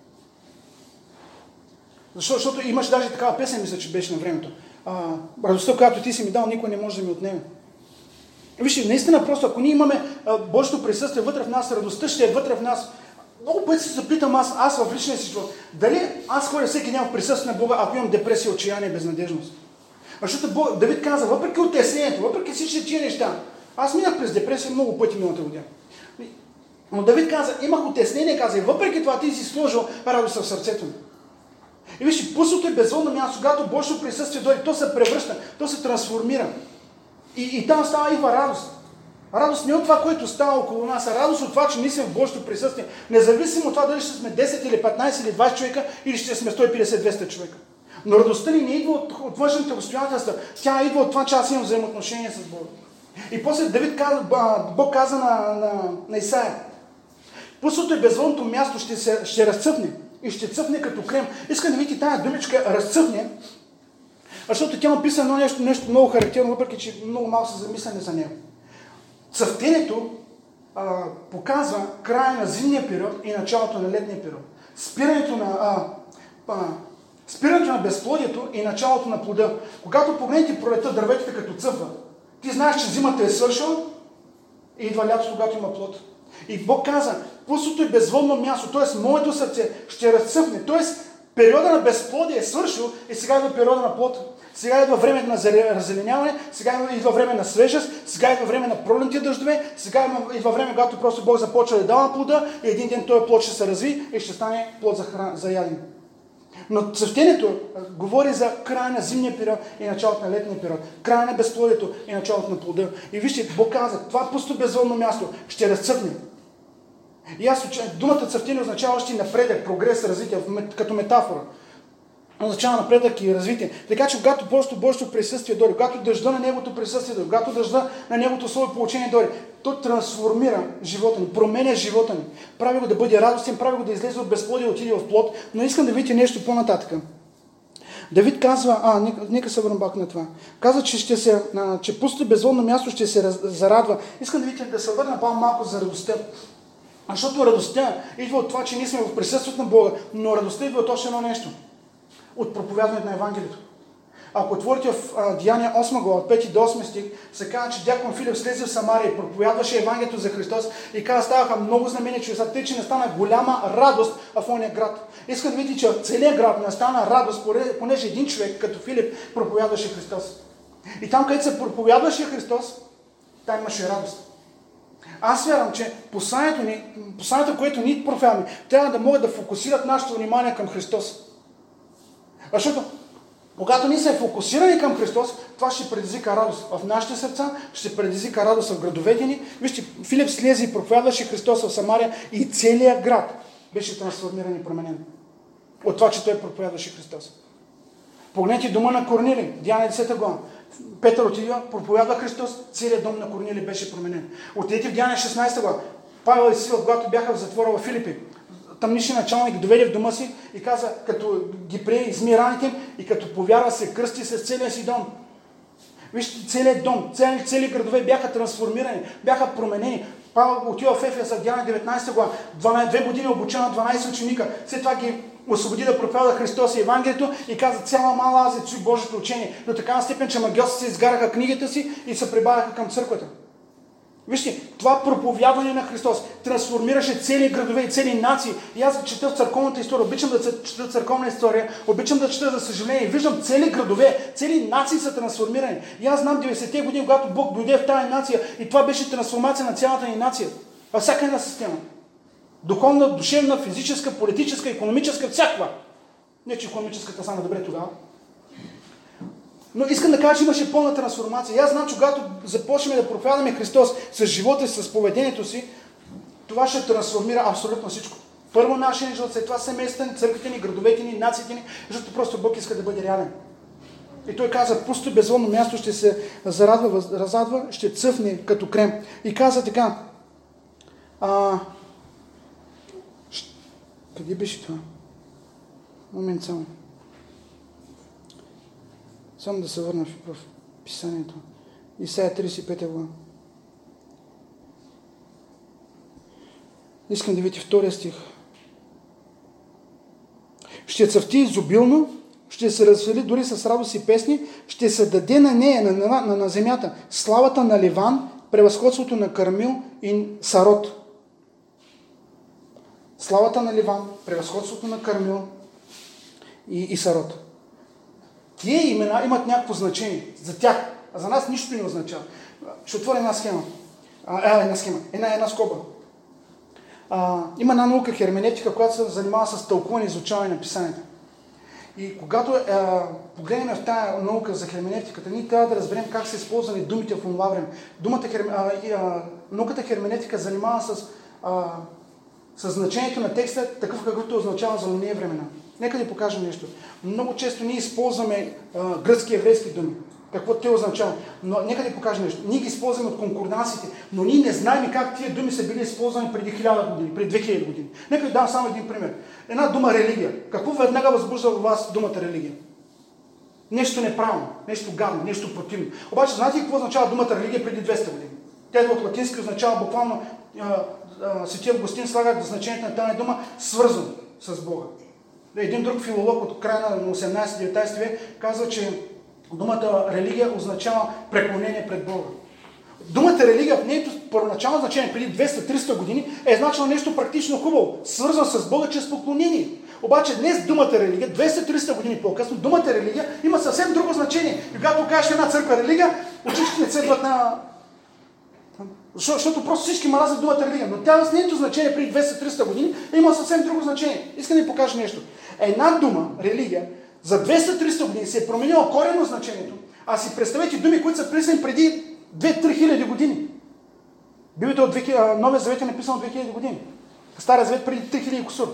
Защото имаш даже такава песен, мисля, че беше на времето. Радостта, която ти си ми дал, никой не може да ми отнеме. Вижте, наистина просто, ако ние имаме Божието присъствие вътре в нас, радостта ще е вътре в нас. Много пъти се запитам аз в личния си живот, дали аз ходя всеки ден в присъствие на Бога, ако имам депресия, отчаяние и безнадежност. Защото Давид каза, въпреки отеснението, въпреки всички тия неща, аз минах през депресия много пъти миналата година. Но Давид каза, имах отеснение, каза, и въпреки това ти си сложил радост в сърцето ми. И вижте, пустото е безводно място, когато Божието присъствие дойде, то се превръща, то се трансформира. И там става идва радост. Радост не от това, което става около нас, а радост от това, че ние сме в Божието присъствие. Независимо от това дали ще сме 10 или 15 или 20 човека, или ще сме 150-200 човека. Но радостта ни не идва от външните обстоятелства. Тя идва от това, че аз имам взаимоотношение с Бога. И после Бог каза на Исаия, пустото и безводното място ще разцъфне и ще цъфне като крем. Искам да видите тая думичка разцъфне, защото тя написа нещо много характерно, въпреки че много малко са замисляни за него. Цъфтенето показва края на зимния период и началото на летния период. Спирането на безплодието и началото на плода. Когато погледнете пролетта, дърветите като цъфва, ти знаеш, че зимата е свършила и идва лятото, когато има плод. И Бог каза, пустото и безводно място, т.е. моето сърце ще разцъфне. Т.е. периода на безплодие е свършил и сега идва периода на плод. Сега идва време на раззеленяване, сега идва време на свежест, сега идва време на пролетните дъждове, сега идва време, когато просто Бог започва да дава плода и един ден този плод ще се разви и ще стане плод за ядене. Но цъфтението говори за края на зимния период и началото на летния период. Края на безплодието и началото на плода. И вижте, Бог каза, това пусто безводно място ще разцъфне. И аз думата цъфтение означава още напредък, прогрес, развитие, като метафора. Означава напредък и развитие. Така че когато просто Божието присъствие дойде, когато дъжда на Неговото присъствие дойде, когато дъжда на Неговото Слово получение дойде, то трансформира живота ни, променя живота ни. Прави го да бъде радостен, прави го да излезе от безплодие и отиде в плод. Но искам да видите нещо по-нататък. Давид казва, нека се върна пак на това. Казва, че пусто безводно място ще се зарадва. Искам да видите да се върна по-малко за радостта. Защото радостта идва от това, че ние сме в присъствието на Бога, но радостта идва от още едно нещо. От проповядването на Евангелието. Ако отворите в Деяния 8 глава, от 5 до 8 стих, се казва, че дякон Филип слезе в Самария и проповядваше Евангелието за Христос и каза, ставаха много знамения чудеса, тъй че не стана голяма радост в ония град. Искам да видите, че целият град не стана радост, понеже един човек, като Филип, проповядваше Христос. И там, където се проповядваше Христос, там имаше радост. Аз вярвам, че посланието, което ние проповядваме, трябва да могат да фокусират нашето внимание към Христос. Защото когато ние се фокусирани към Христос, това ще предизвика радост в нашите сърца, ще предизвика радост в градовете ни. Вижте, Филип слезе и проповядваше Христос в Самария и целият град беше трансформиран и променен. От това, че той проповядваше Христос. Погледнете дома на Корнилий, Деяния 10 глава. Петър отидва, проповядва Христос, целият дом на Корнилий беше променен. Отидете в Деяния 16 глава. Павел и Сила, когато бяха в затвора в Филипи, тамнишният началник ги доведе в дома си и каза, като ги прие, изми раните им и като повярва се кръсти с целия си дом. Вижте, целият дом, цели градове бяха трансформирани, бяха променени. Павел отива в Ефес в Деяния 19 глава, 2 години обучава 12 ученика, след това ги освободи да проповяда Христос и Евангелието и каза, цяла Мала Азия чуй Божието учение. До такава степен, че магьосите изгараха книгите си и се прибавяха към църквата. Вижте, това проповядване на Христос трансформираше цели градове и цели нации. И аз чета в църковната история, обичам да чета църковна история, обичам да чета за съжаление. Виждам цели градове, цели нации са трансформирани. И аз знам 90-те години, когато Бог дойде в тази нация и това беше трансформация на цялата ни нация. Във всяка една система. Духовна, душевна, физическа, политическа, икономическа, всякаква. Не, че икономическата стана добре тогава. Но искам да кажа, че имаше пълна трансформация. И аз знам, че когато започнем да проповядаме Христос с живота и с поведението си, това ще трансформира абсолютно всичко. Първо нашия живот, след това семействата ни, църквите ни, градовете ни, нациите ни, защото просто Бог иска да бъде реален. И той каза, пусто безводно място ще се разрадва, ще цъфне като крем. И каза така, къде беше това? Момент само. Само да се върна в писанието. Исаия 35 глава. Искам да видите втория стих. Ще цъфти изобилно, ще се развели дори с радост и песни, ще се даде на нея, на земята, славата на Ливан, превъзходството на Кармил и Сарот. Славата на Ливан, превъзходството на Кармил и Сарот. Тие имена имат някакво значение за тях, а за нас нищо не означава. Ще отворя една схема. Една скоба. Има една наука херменевтика, която се занимава с тълкуване и изучаване на писанията. И когато погледнем в тази наука за херменевтиката, ние трябва да разберем как са използвани думите в това време. Науката херменевтика занимава с значението на текста, такъв какъвто означава за ония времена. Нека да покажем нещо. Много често ние използваме гръцки и еврейски думи. Какво те означава. Но нека да покажем нещо. Ние ги използваме от конкордансите, но ние не знаем как тия думи са били използвани преди 1000 години, преди 2000 години. Нека ви дам само един пример. Една дума религия. Какво веднага възбужда в вас думата религия? Нещо неправилно, нещо гадно, нещо противно. Обаче знаете ли какво означава думата религия преди 200 години? Тя от латински означава буквално Свети Августин слага значението на тази дума свързано с Бога. Един друг филолог от края на 18-19 век казва, че думата религия означава преклонение пред Бога. Думата религия в нейното първоначално значение преди 200-300 години е значила нещо практично хубаво, свързано с Бога чрез поклонение. Обаче днес думата религия, 200-300 години по-късно, думата религия има съвсем друго значение. И когато кажеш една църква религия, очите не седват на... Защото просто всички маразят думата религия. Но тя с нейното значение преди 200-300 години има съвсем друго значение. Искам да ви покажа нещо. Една дума, религия, за 200-300 години се е променила коренно значението. А си представете думи, които са писани преди 2-3 хиляди години. Библията от Новия Завет е написано 2000 години. Стария Завет преди 3000 кусур.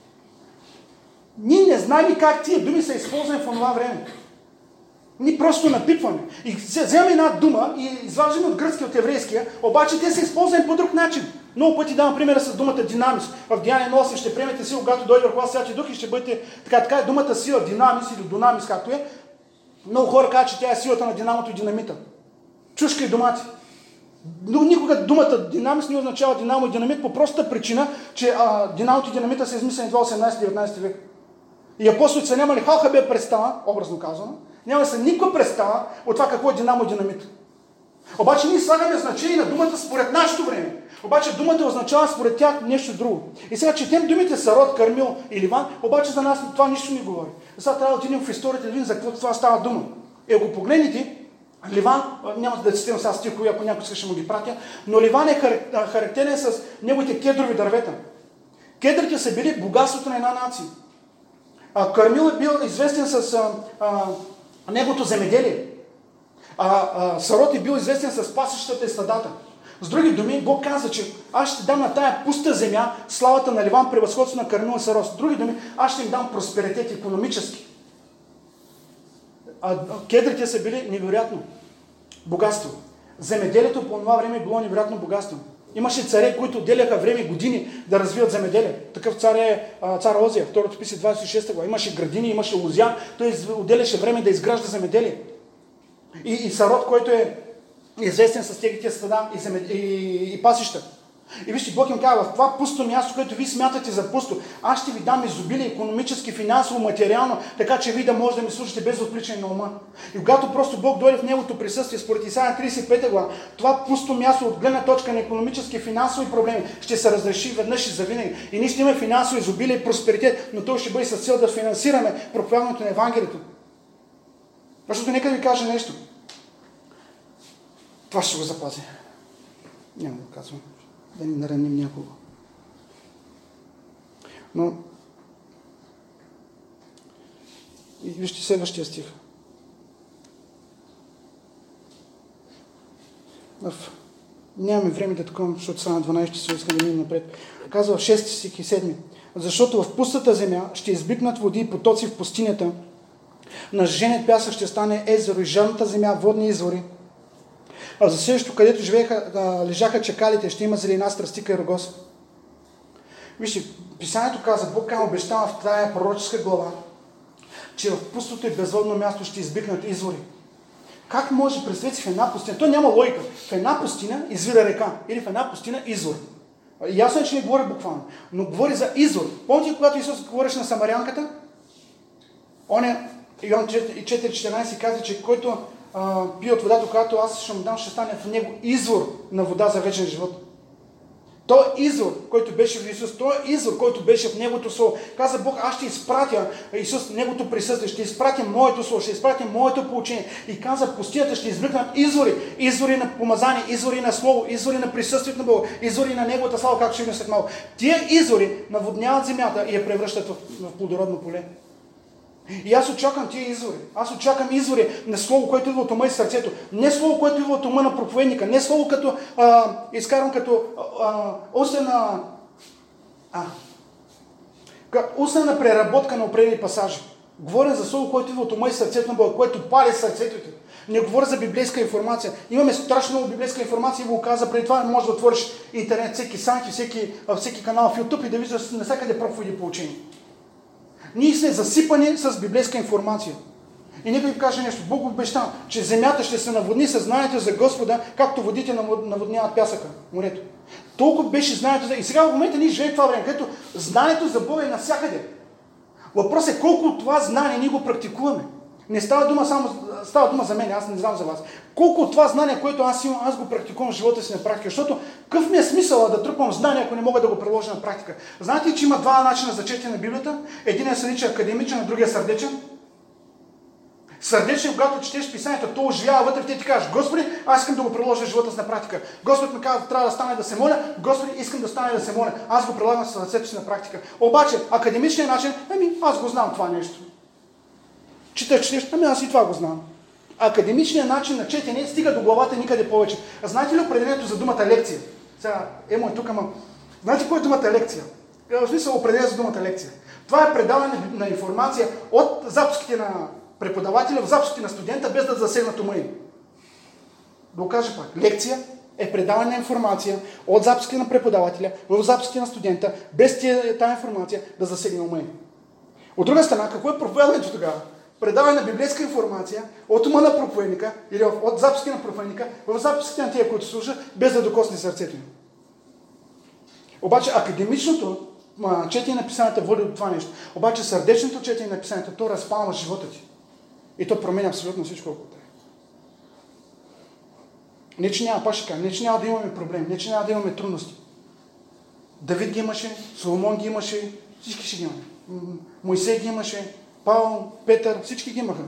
Ние не знаем как тия думи са използвани в това време. Ние просто напипваме. И вземаме една дума и изваждаме от гръцки, от еврейския, обаче те са използвани по друг начин. Много пъти давам примера с думата динамис. В Деяние 8 ще приемете сила, когато дойде върху вас Святия Дух и ще бъдете така е думата сила, динамис или дунамис, както е. Много хора казват, че тя е силата на динамото и динамита. Чушка и домати. Но никога думата динамис не означава динамо и динамит по простата причина, че динамото и динамита са измислени в 18-19 век. И апостолите са нямали халхабе представа, образно казано, няма са никаква представа от това какво е динамо и динамит. Обаче ние слагаме значение на думата според нашето време. Обаче думата означава според тях нещо друго. И сега четем думите Сарот, Кармил и Ливан, обаче за нас това нищо не говори. Сега трябва да отидем в историята да видим за какво това става дума. И ако погледнете, Ливан, няма да цитирам сега стихове, ако някой иска ще му ги пратя, но Ливан е характерен с неговите кедрови дървета. Кедрите са били богатството на една нация. Кармил е бил известен с неговото земеделие. Сарот е бил известен с пасищата и стадата. С други думи, Бог каза, че аз ще дам на тая пуста земя славата на Ливан, превъзходство на Кармил и Сарот. С други думи, аз ще им дам просперитет икономически. Кедрите са били невероятно богатство. Земеделието по това време е било невероятно богатство. Имаше царе, които отделяха време и години да развиват земеделие. Такъв цар е цар Озия, второто писи 26 глава. Имаше градини, имаше лозя, той отделяше време да изгражда земеделие. И Сарот, който е известен с техните стада и пасища. И вижте, Бог им казва, в това пусто място, което ви смятате за пусто, аз ще ви дам изобилие икономически, финансово, материално, така че ви да може да ми слушате без отвличане на ума. И когато просто Бог дойде в неговото присъствие, според Исаия 35 глава, това пусто място от гледна точка на икономически и финансови проблеми ще се разреши веднъж и завинаги. И ние ще имаме финансово изобилие и просперитет, но то ще бъде с цел да финансираме проповядването на Евангелието. Защото нека да ви кажа нещо. Това ще го запази. Няма да казвам. Да ни нараним някого. Но и вижте следващия стих. Нямаме време да такова, защото са на 12 часа, искам да минем напред. Казва в 6 стих и 7. Защото в пустата земя ще избикнат води и потоци в пустинята. На жженият пясък ще стане езеро и жадната земя водни извори. А за селището, където лежаха чакалите, ще има зелена, страстика и рогоз. Вижте, Писанието каза, Бог обещава в тая пророческа глава, че в пустото и безводно място ще избикнат извори. Как може, представете си, в една пустина? То няма логика. В една пустина извира река или в една пустина извор. Ясно е, че не говори буквално, но говори за извор. Помните, когато Исус говореше на самарянката? Йоан 4,14 казва, че който пие от водата, която аз ще му дам, ще стане в него извор на вода за вечен живот. Той извор, който беше в Исус, той извор, който беше в Неговото Слово. Каза Бог, аз ще изпратя Исус, Неговото присъствие, ще изпратя моето Слово, ще изпратя моето поучение. И каза, пустинята ще извикнат извори. Извори на помазание, извори на Слово, извори на присъствието на Бога, извори на Неговата слава, както ще видим след малко. Тия извори наводняват земята и я превръщат в плодородно поле. И аз очаквам тия извори. Аз очаквам извори на Слово, което идва от ума и сърцето. Не Слово, което идва от ума на проповедника. Не Слово, като изкарвам като устна преработка на определени пасажи. Говоря за Слово, което идва от ума и сърцето на Бога, което пали сърцето ти. Не говоря за библейска информация. Имаме страшно много библейска информация и го каза преди това. Може да отвориш интернет, всеки сайт и всеки канал в YouTube и да виждаш навсякъде проповеди по учение. Ние сме засипани с библейска информация. И нека ви кажа нещо. Бог обещава, че земята ще се наводни със знанието за Господа, както водите наводняват пясъка, морето. Толкова беше знанието. И сега в момента ние живеем това време, където знанието за Бога е навсякъде. Въпросът е колко от това знание ние го практикуваме. Не става дума става дума за мен, аз не знам за вас. Колко от това знание, което аз имам, аз го практикувам в живота си на практика. Защото какъв ми е смисъл да трупам знание, ако не мога да го приложа на практика? Знаете ли, че има два начина за четене на Библията? Един се нарича академичен, а другия сърдечен. Сърдечен, когато четеш писанието, то оживява вътре, ти кажеш: Господи, аз искам да го приложа в живота си на практика. Господ ми казва, трябва да стане да се моля. Господи, искам да стане да се моля. Аз го прилагам в сърцето си на практика. Обаче, академичният начин, аз го знам това нещо. Четеш, аз и това го знам. Академичният начин на четене стига до главата никъде повече. А знаете ли определението за думата лекция? Сега, е тук, знаете кой е думата лекция? В смисъл определение за думата лекция. Това е предаване на информация от записките на преподавателя в записките на студента, без да засегнат ума им. Да го кажа пак. Лекция е предаване на информация от записките на преподавателя в записките на студента, без тази информация да засегне ума им. От друга страна, какво е проповядването тогава? Предаване на библейска информация от ума на проповедника или от записките на проповедника в записките на тия, които служат, без да докосне сърцето им. Обаче академичното четене на писанията води до това нещо. Обаче сърдечното четене на писанията, то разпалва живота ти. И то променя абсолютно всичко около теб. Не, че няма пашика, не, че няма да имаме проблем, не, че няма да имаме трудности. Давид ги имаше, Соломон ги имаше, всички ще ги имаме. Моисей ги имаше, Павел, Петър, всички ги имаха.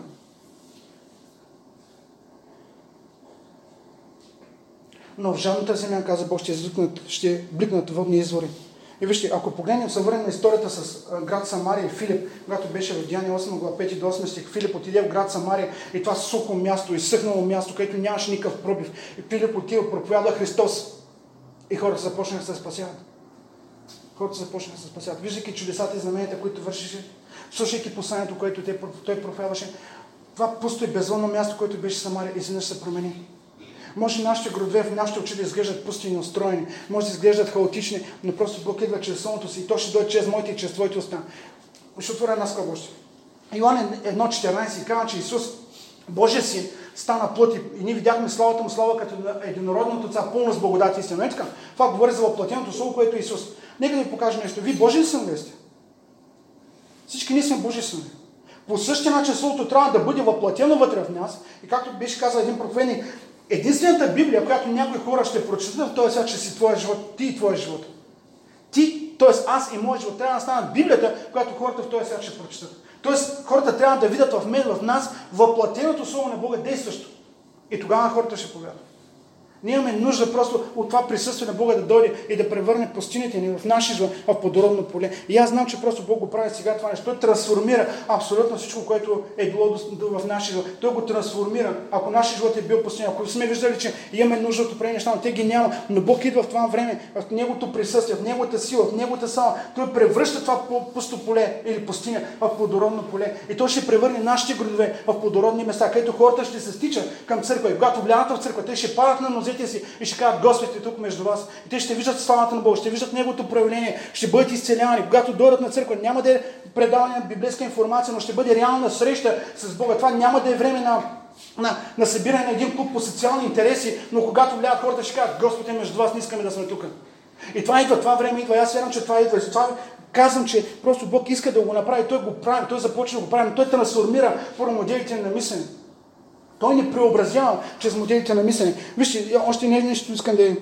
Но в жадната земя, каза Бог, ще бликнат водни извори. И вижте, ако погледнем, се върнем на историята с град Самария и Филип, когато беше в Деяния 8 глава 5 до 8 стих, Филип отиде в град Самария и това сухо място, изсъхнало място, където нямаше никакъв пробив. И Филип отива, проповядва Христос. И хората започнаха да се спасяват. Виждайки чудесата и знаменията, които вършише, слушайки посланието, което той проповядваше, това пусто и безводно място, което беше Самария, изведнъж се промени. Може нашите градове в нашите очи да изглеждат пусти и устроени, може да изглеждат хаотични, но просто Бог идва чрез Словото си и то ще дойде чрез моите и чрез твоите уста. Ще отворя една скоба още. Йоан 1.14 казва, че Исус, Божия син, стана плът и ние видяхме славата му, слава като единородното Отца, пълно с благодат и истина. Не така? Това говори за въплатеното Слово, което е Исус. Нека да ви покажа нещо. Вие Божии синове сте. Всички ние сме Божии синове. По същия начин Словото трябва да бъде въплатено вътре в нас. И както беше казал един проповедник, единствената Библия, която някои хора ще прочитат в този свят, че си твоя живот, ти и твоя живот. Ти, т.е. аз и моят живот, трябва да стане Библията, която хората в този свят ще прочитат. Тоест хората трябва да видят в мен, в нас, въплатеното Слово на Бога действащо. И тогава хората ще повярват. Ние имаме нужда просто от това присъствие на Бога да дойде и да превърне пустините ни в нашия живот в плодородно поле. И аз знам, че просто Бог го прави сега това нещо. Той трансформира абсолютно всичко, което е било в нашия живот. Той го трансформира. Ако нашия живот е бил пустиня, ако сме виждали, че имаме нужда от определени неща, но те ги няма, но Бог идва в това време, в Неговото присъствие, в Неговата сила, в Неговата сила. Той превръща това пусто поле или пустиня в плодородно поле. И той ще превърне нашите градове в плодородни места, където хората ще се стичат към църква. И когато влянат в църква, те ще падат на нозете си и ще кажат: Господ е тук между вас. И те ще виждат славата на Бога, ще виждат Неговото проявление, ще бъдат изцелявани. Когато дойдат на църква, няма да е предаване на библейска информация, но ще бъде реална среща с Бога. Това няма да е време на събиране на един клуб по социални интереси, но когато влязат хората, ще кажат: Господ е между вас, не искаме да сме тук. И това идва, това време идва. Аз вярвам, че това идва. И затова казвам, че просто Бог иска да го направи. Той го прави, той започва да го прави, но той трансформира по моделите на мислене. Той ни преобразява чрез моделите на мислене. Вижте, още нещо искам да...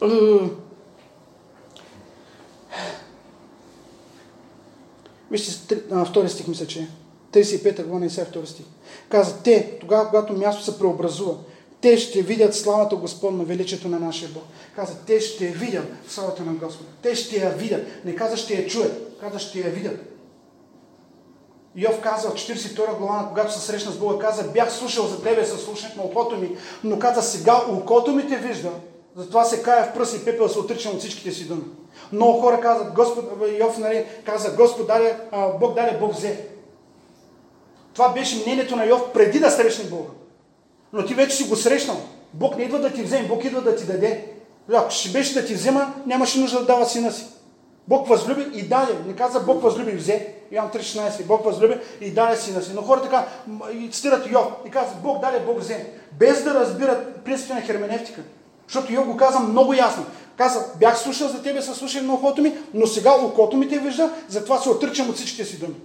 Вижте, втори стих мисля, че 35 глава на Исаия, втори стих. Каза: те, тогава, когато място се преобразува, те ще видят славата Господна, величието на нашия Бог. Каза: те ще видят славата на Господа. Те ще я видят. Не каза ще я чуят, каза ще я видят. Йов каза в 42 глава, когато се срещна с Бога, каза: бях слушал за тебе със слушането на ухото ми, но каза: сега ухото ми те вижда, затова се кая в пръст и пепел, се отричам от всичките си думи. Много хора казват: Йов каза: Господ даде, Бог даде, Бог взе. Това беше мнението на Йов преди да срещне Бога. Но ти вече си го срещнал. Бог не идва да ти вземе, Бог идва да ти даде. Ако ще беше да ти взема, нямаше нужда да дава сина си. Бог възлюби и даде. Не каза Бог възлюби и взе. Йоан 3.16. Бог възлюби и даде сина си. Но хората така цитират Йов и казват: Бог даде, Бог взе. Без да разбират принципите на херменевтика. Защото Йов го каза много ясно. Каза, бях слушал за тебе със слушане на ухото ми, но сега окото ми те вижда, затова се отричам от всичките си думи.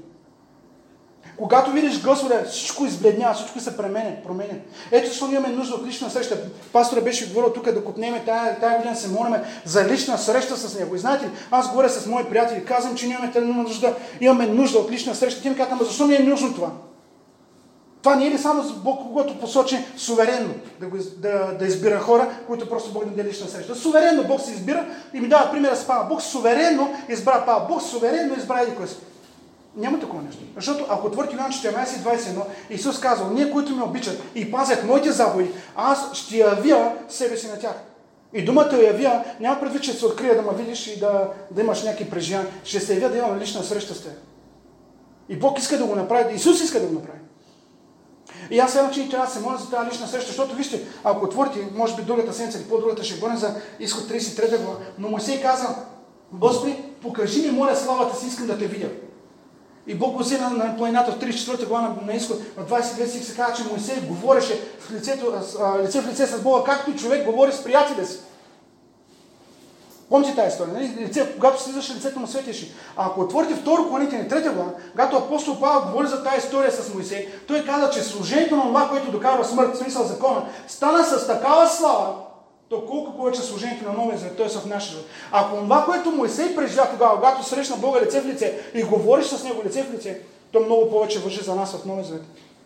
Когато видиш Господа, всичко избледнява, всичко се променя. Ето защо имаме нужда от лична среща. Пастора беше говорил тук да купнеме тая година се молиме за лична среща с него. И знаете ли, аз говоря с мои приятели, казвам, че имаме нужда от лична среща. Ти ми казват, ама защо ми е нужно това? Това не е ли само за Бог, когато посочи суверенно да избира хора, които просто Бог не даде лична среща? Суверенно Бог се избира и ми дава примера с Павел. Бог суверенно избра Павел. Бог суверенно избра еди кой си. Няма такова нещо. Защото ако отворите Йоан 14:21, Исус казал, ние, които ме обичат и пазят моите заповеди, аз ще явя себе си на тях. И думата явя няма предвид, че се открия да ме видиш и да имаш някакви преживявания. Ще се явя да имам лична среща с теб. И Бог иска да го направи, Исус иска да го направи. И аз следвам, че трябва да се моля за тази лична среща, защото вижте, ако отворите, може би другата седмица или по-другата ще говорим за Изход 33 глава, но Моисей каза, Господи, покажи ми, моля, славата си, искам да те видя. И Бог го взе на планината в 34 глава на Изход, в 22 стих се казва, че Моисей говореше лице в лице с Бога, както и човек говори с приятеля си. Помните тази история, нали? Когато слизаше лицето му светеше. А ако отворите 2 Коринтияни 3 глава, когато апостол Павел говори за тази история с Моисей, той каза, че служението на това, което докарва смърт, в смисъл закона, стана с такава слава, то колко повече служението на Новия Завет, т.е. в нашия живот. Ако това, което Моисей преживя тогава, когато срещна Бога лице в лице и говориш с него лице в лице, то много повече важи за нас в Новия Завет.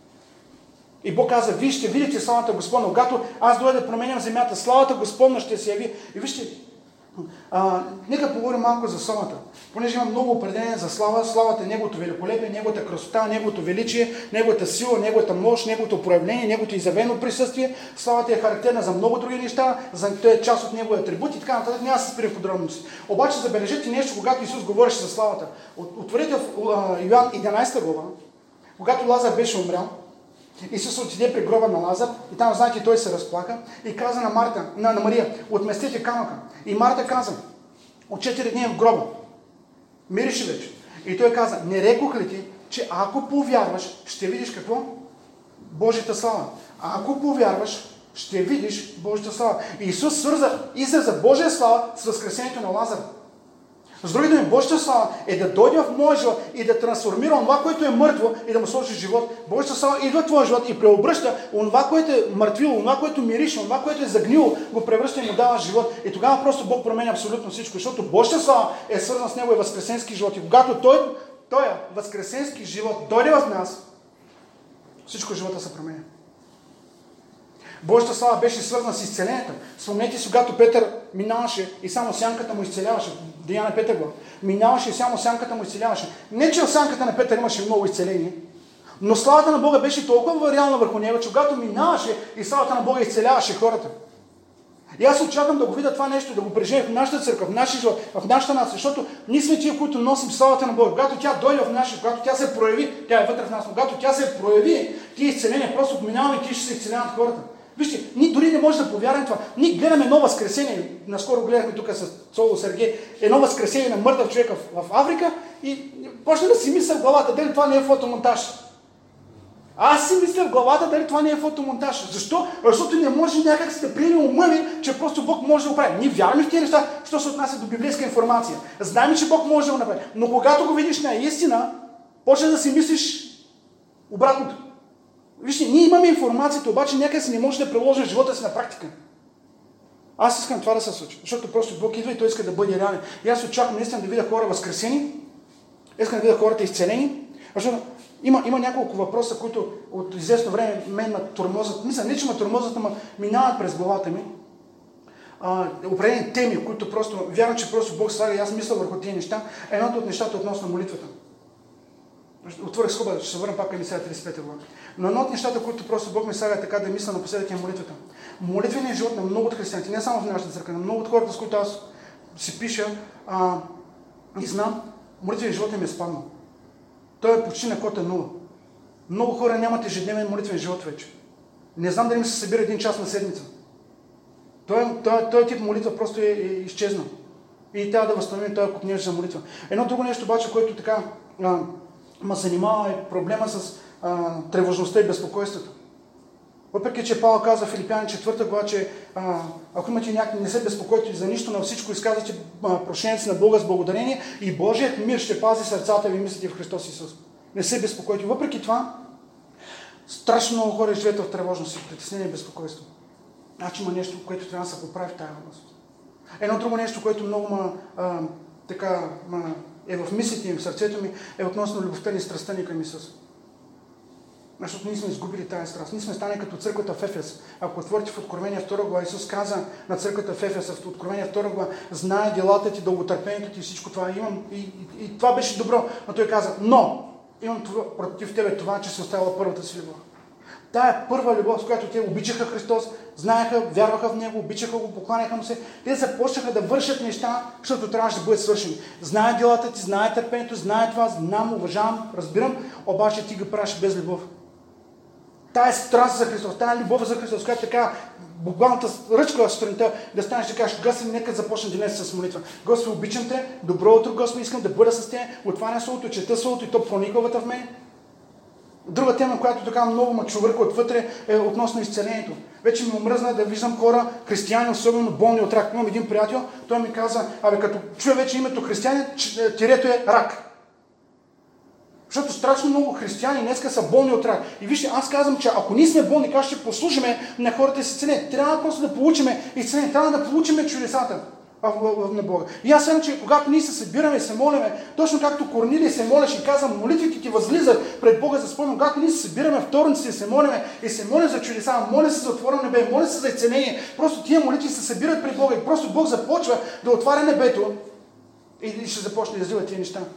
И Бог каза, вие ще видите славата Господна. Когато аз дойда да променям земята, славата Господна ще се яви. И вижте, нека поговорим малко за славата. Понеже има много определение за слава, славата е Неговото великолепие, Неговата красота, Неговото величие, Неговата сила, Неговата мощ, Неговото проявление, Неговото изявено присъствие. Славата е характерна за много други неща, той е част от Неговия атрибут и така нататък. Няма да се спирам в подробности. Обаче забележете нещо, когато Исус говореше за славата. Отворете в Йоан 11 глава, когато Лазар беше умрял, Исус отиде при гроба на Лазар и там, знаете, той се разплака и каза на Мария, отместете камъка. И Марта каза, от 4 дни в гроба. Мирише вече. И той каза, не рекох ли ти, че ако повярваш, ще видиш какво? Божията слава. А ако повярваш, ще видиш Божията слава. И Исус свърза израза Божия слава с възкресението на Лазар. С други думи, Божията слава е да дойде в моя живот и да трансформира това, което е мъртво и да му сложи живот. Божията слава идва в твоя живот и преобръща това, което е мъртвило, това, което мирише, това, което е загнило, го превръща и му дава живот. И тогава просто Бог променя абсолютно всичко, защото Божията слава е свързана с него и възкресенски живот. И когато той възкресенски живот дойде в нас, всичко в живота се променя. Божията слава беше свързана с изцелението. Спомнете си, когато Петър минаваше и само сянката му изцеляваше. Деяна 5 глава. Минаваше и само сянката му изцеляваше. Не, че в сянката на Петър имаше много изцеление, но славата на Бога беше толкова реална върху него, че когато минаваше и славата на Бога изцеляваше хората. И аз очаквам да го видя това нещо, да го преживея в нашата църква, в нашия живот, в нашата нация, защото ние сме тия, които носим славата на Бога. Когато тя дойде в нашия, когато тя се прояви, тя е вътре в нас, но когато тя се прояви, тия изцеления просто минаваме и ти ще се изцеляват хората. Вижте, ние дори не можем да повярваме това. Ние гледаме едно възкресение. Наскоро гледахме тук с Цоло Сергей едно възкресение на мъртъв човек в Африка и почна да си мисля в главата, дали това не е фотомонтаж. Аз си мисля в главата, дали това не е фотомонтаж. Защо? Защото не може някак си да приемем ума ми, че просто Бог може да го прави. Ние вярваме в тези неща, що се отнася до библейска информация. Знаем, че Бог може да го направи. Но когато го видиш на истина, почна да си мислиш обратното. Вижте, ние имаме информацията, обаче някак си не може да приложим живота си на практика. Аз искам това да се случи, защото просто Бог идва и Той иска да бъде реален. И аз очаквам наистина да видя хора възкресени, искам да видя хората изцелени, защото има няколко въпроса, които от известно време мен ме тормозят. Мисля, не че ме тормозят, ама минават през главата ми. Определени теми, които просто, вярвам, че просто Бог слага и аз мисля върху тези неща. Едното от нещата относно молитвата. Отворих скоба, ще се върна пак към Исаия 35 глава. Но едно от нещата, които просто Бог ми слага така да мисля напоследък е молитвата. Молитвеният живот на много от християните, не само в нашата църква, на много от хората, с които аз си пиша и знам, молитвеният живот им е спаднал. Той е почти на кота 0. Много хора нямат ежедневен молитвен живот вече. Не знам дали ми се събира един час на седмица. Той тип молитва просто е изчезнал. И трябва да възстановим този купнеж за молитва. Едно друго нещо обаче, което така ме занимава е проблема с тревожността и безпокойството. Въпреки, че Павел казва в Филипяни 4 глава, че ако имате някакви, не се безпокойте за нищо, на всичко изказвате прошението си на Бога с благодарение и Божият мир ще пази сърцата ви, мислите в Христос Исус. Не се безпокойте. Въпреки това, страшно много хора живеят в тревожност и притеснение и безпокойство. Значи има нещо, което трябва да се поправи в тази област. Едно друго нещо, което много е в мислите им, в сърцето ми, е относно любовта ни и страстта ни към Исус. Защото ние сме изгубили тази страст. Ние сме станали като църквата в Ефес. Ако отворите в Откровение 2 глава, Исус каза на църквата в Ефес, в Откровение 2 глава, знае делата ти, дълготърпението ти и всичко това имам. И това беше добро. Но той каза, но имам против тебе това, че си оставила първата си любов. Тая първа любов, с която те обичаха Христос, знаеха, вярваха в Него, обичаха го, покланяха му се, те започнаха да вършат неща, защото трябваше да бъдат свършени. Знае делата ти, знае търпението, знае това, знам, уважавам, разбирам, обаче ти го правиш без любов. Тая страст за Христос, тая любов за Христос, която така буквалната ръчка в сутринта да станеш да кажеш, Господи, нека започна денес с молитва. Господи, обичам те, добро утро, Господи, искам да бъда с те, отваря словото, чета словото и то прониква вътре в мен. Друга тема, която така много ме чувърка отвътре, е относно изцелението. Вече ми омръзна да виждам хора, християни, особено болни от рак. Имам един приятел, той ми каза, като чуя вече името християни, тирето е рак. Защото страшно много християни днеска са болни от рак. И вижте, аз казвам, че ако ние сме болни, как ще послужиме на хората с изцеление? Трябва просто да получиме изцеление, трябва да получиме чудесата на Бога. И аз съм, че когато ние се събираме и се молиме, точно както Корнилий се молеше и каза, молитвите ти възлизат пред Бога за спомен, когато ние се събираме вторници и се молиме и се молим за чудеса, моля се за отворено небе, моля се за изцеление, просто тия молитви се събират пред Бога и просто Бог започва да отваря небето и ще започне да излива тия неща.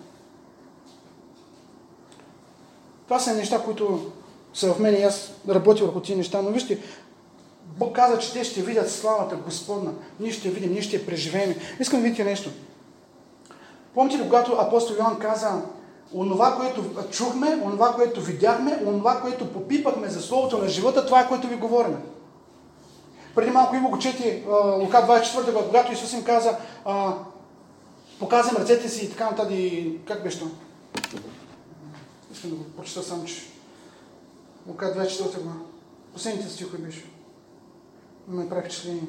Това са неща, които са в мен и аз работя върху тия неща, но вижте, Бог каза, че те ще видят славата Господна. Ние ще видим, ние ще преживеем. Искам да видите нещо. Помните ли, когато апостол Йоан каза, онова, което чухме, онова, което видяхме, онова, което попипахме за словото на живота, това е, което ви говорим. Преди малко Иво го чети Лука 24, когато Исус им каза, показвам ръцете си и така нататък. Как беше това? Искам да го прочета само, че Лука 24 глава. Последните стихове беше. Ме прави впечатление.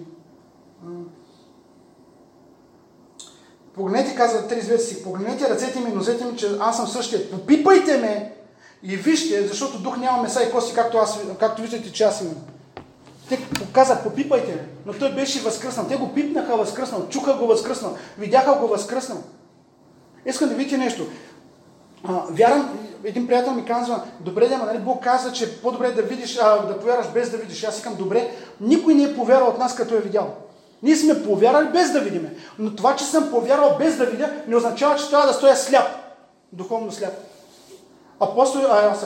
Погледнете, казва 32 стих, погледнете ръцете ми, нозете ми, че аз съм същия. Попипайте ме и вижте, защото дух няма меса и кости, както виждате, че аз имам. Те каза, попипайте ме, но той беше възкръснал. Те го пипнаха възкръснал, чуха го възкръснал, видяха го възкръснал. Искам да видите нещо. Вярвам, един приятел ми казва, добре, нали Бог казва, че по-добре да видиш, да повярваш без да видиш. Аз викам, добре, никой не е повярвал от нас, като е видял. Ние сме повярвали без да видиме. Но това, че съм повярвал без да видя, не означава, че трябва да стоя сляп. Духовно сляп. Апостол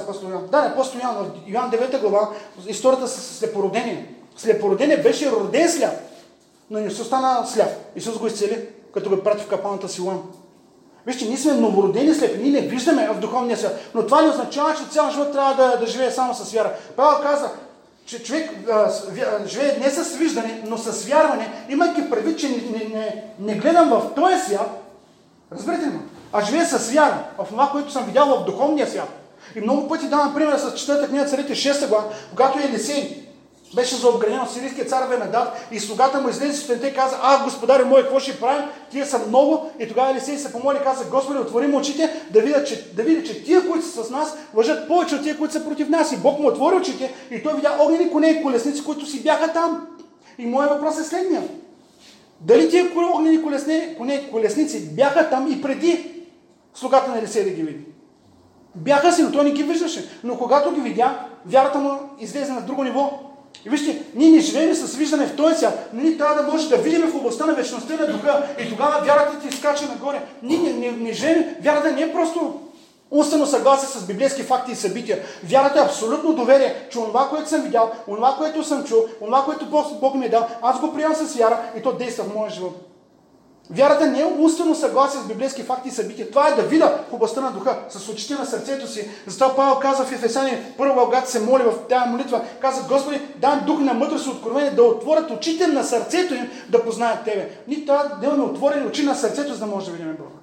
Йоан, Йоан 9 глава, историята с слепородение. Слепородение беше роден сляп, но не се остана сляп. Исус го изцели, като го прати в капаната Силуан. Вижте, ние сме новородени слепи, ние не виждаме в духовния свят, но това не означава, че цял живот трябва да живее само с вяра. Павел каза, че човек живее не с виждане, но с вярване, имайки предвид, че не гледам в този свят, разберете ли, а живее с вяра, в това, което съм видял в духовния свят. И много пъти давам пример с 4 книга Царите 6 глава, когато Елисей беше заобгранен от сирийския цар Венадад и слугата му излезе сутринта и каза, господарю мой, какво ще правим? Тия са много. И тогава Елисей се помоли и каза, Господи, отвори му очите, да видя, че тия, които са с нас, лъжат повече от тия, които са против нас. И Бог му отвори очите и той видя огнени коне и колесници, които си бяха там. И моят въпрос е следния. Дали тия огнени коне и колесници бяха там и преди слугата на Елисей да ги види? Бяха си, но той не ги виждаше. Но когато ги видя, вярата му излезе на друго ниво. И вижте, ние не живеем с виждане в този свят, но ние трябва да може да видим в областта на вечността на духа и тогава вярата ти изкача нагоре. Ние не живеем, вярата не е просто умствено съгласие с библейски факти и събития. Вярата е абсолютно доверие, че онова, което съм видял, онова, което съм чул, онова, което Бог ми е дал, аз го приемам с вяра и то действа в моя живот. Вярата не е умствено съгласие с библейски факти и събития. Това е да видя в областта на духа, с очите на сърцето си. Затова Павел каза в Ефесяни, първо, когато се моли в тази молитва, каза, Господи, дай дух на мъдрост и откровение да отворят очите на сърцето им да познаят Тебе. Ние трябва да имаме отворени очи на сърцето, за да може да видим Бога.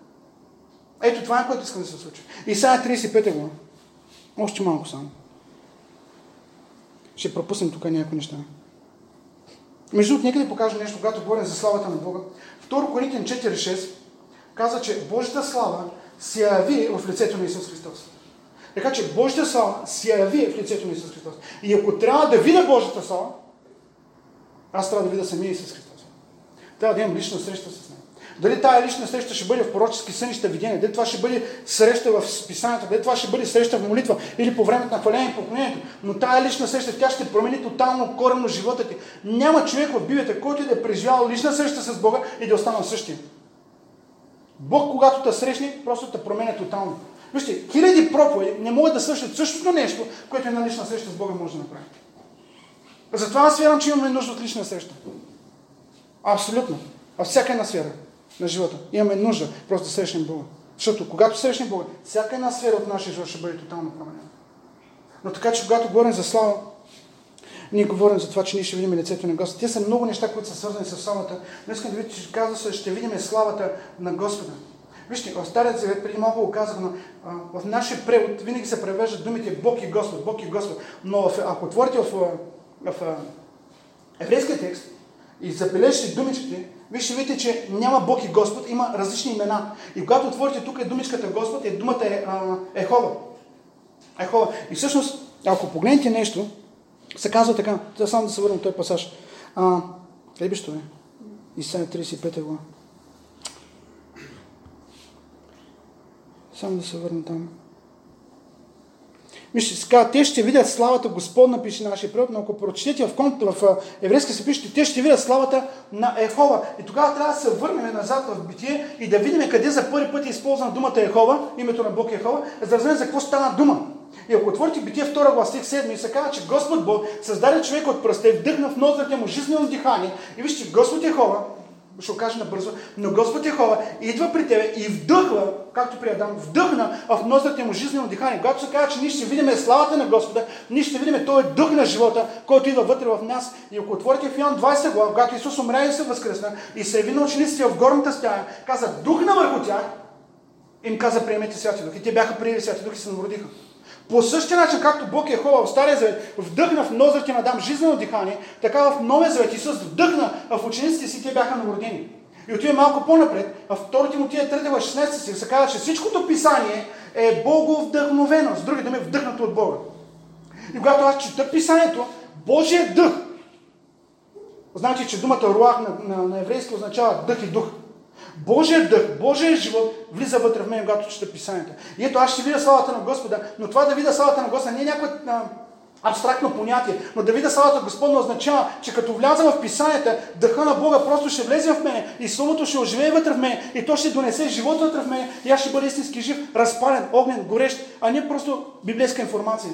Ето това е, което искам да се случи. Исаия 35 глава. Още малко само. Ще пропуснем тук някои неща. Между другото, нека да покажа нещо, когато говорим за славата на Бога. 2 Коринтияни 4:6 казва, че Божията слава се яви в лицето на Исус Христос. Така че Божията слава се яви в лицето на Исус Христос. И ако трябва да видя Божията слава, аз трябва да видя самия Исус Христос. Трябва да имам лична среща с него. Дали тая лична среща ще бъде в пророчески сънища видения, дали това ще бъде среща в Писанието, дали това ще бъде среща в молитва или по времето на хваление и поклонението, но тая лична среща, тя ще промени тотално, коренно живота ти. Няма човек в Библията, който да е преживял лична среща с Бога и да останал същия. Бог, когато те срещне, просто те променя тотално. Вижте, хиляди проповеди не могат да свършат същото нещо, което една лична среща с Бога може да направи. Затова аз вярвам, че имаме нужда от лична среща. Абсолютно. Във всяка една сфера на живота имаме нужда просто да срещнем Бога. Защото когато срещнем Бога, всяка една сфера от нашия живот ще бъде тотално променена. Но така, че когато говорим за слава, ние говорим за това, че ние ще видим лицето на Господа. Те са много неща, които са свързани с славата. Но искам да видите, че казва се, ще видим славата на Господа. Вижте, в Старият завет, преди малко го казах, но в нашия превод винаги се превеждат думите Бог и Господ, Бог и Господ. Но ако отворите в еврейския текст и забележите думичките, вие ще видите, че няма Бог и Господ, има различни имена. И когато отворите тук думичката Господ, думата е Ехова. Ехова. И всъщност, ако погледнете нещо, се казва така, само да се върнем този пасаж. Къде беше това? Исаия 35 глава. Само да се върна там. Вижте, те ще видят славата Господна, пише нашия превод, но ако прочетете в еврейски се пише, те ще видят славата на Ехова. И тогава трябва да се върнем назад в Битие и да видим къде за първи път е използвана думата Ехова, името на Бог Ехова, за да разберем за какво стана дума. И ако отворите Битие 2 глава, стих 7, се казва, че Господ Бог създаде човек от пръста и вдъхна в ноздрите му жизнено дихание. И вижте, Господ Ехова, ще го кажа набързо, но Господ Ехова идва при тебе и вдъхва, както при Адам, вдъхна в ноздрите му жизнено дихание. Когато се казва, че ние ще видим славата на Господа, ние ще видим този дух на живота, който идва вътре в нас. И ако отворите в Йоан 20 глава, когато Исус умря и се възкръсна и се яви на учениците в горната стая, каза, духна върху тях, им каза, приемете Святия Дух. И те бяха приели Святия Дух и се народиха. По същия начин, както Бог Ехова в Стария завет вдъхна в ноздрите на Адам жизнено дихание, така в Новия завет Исус вдъхна в учениците си, те бяха новородени. И отиваме малко по-напред, в 2 Тимотия 3 глава 16 стих се казва, че всичкото писание е Богу вдъхновено, с други думи вдъхнато от Бога. И когато аз чета писанието, Божия дъх, значи, че думата руах на еврейски означава дъх и дух. Божия дъх, Божия живот влиза вътре в мен, когато чета писанието. И ето аз ще видя славата на Господа, но това да видя славата на Господа не е някакво абстрактно понятие, но да видя славата Господна означава, че като вляза в писанията, дъха на Бога просто ще влезе в мене и Словото ще оживее вътре в мене и то ще донесе живот вътре в мене и аз ще бъда истински жив, разпален, огнен, горещ, а не просто библейска информация.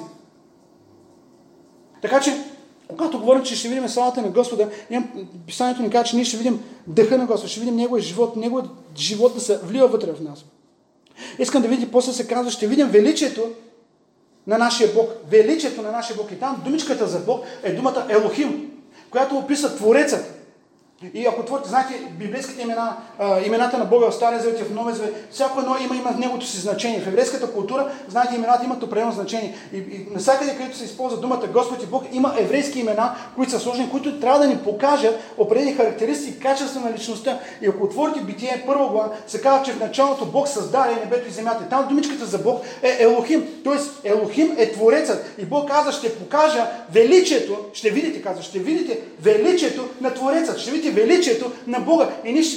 Така че, когато говорим, че ще видим славата на Господа, писанието ни казва, че ние ще видим дъха на Господа, ще видим неговия живот да се влива вътре в нас. Искам да видите, после се казва, ще видим величието на нашия Бог. Величието на нашия Бог. И там думичката за Бог е думата Елохим, която описва Творецът. И ако отворите, знаете, библейските имената на Бога в Стария завет и в Новия завет, всяко едно има негото си значение. В еврейската култура, знаете, имената имат определено значение. И навсякъде, където се използва думата Господ и Бог, има еврейски имена, които са сложени, които трябва да ни покажат определени характеристики, качества на личността. И ако отворите Битие 1 глава, се казва, че в началото Бог създаде небето и земята. Там думичката за Бог е Елохим. Тоест Елохим е Творецът. И Бог каза, ще покажа величието, ще видите величието на Творецът. Ще видите величието на Бога. И ние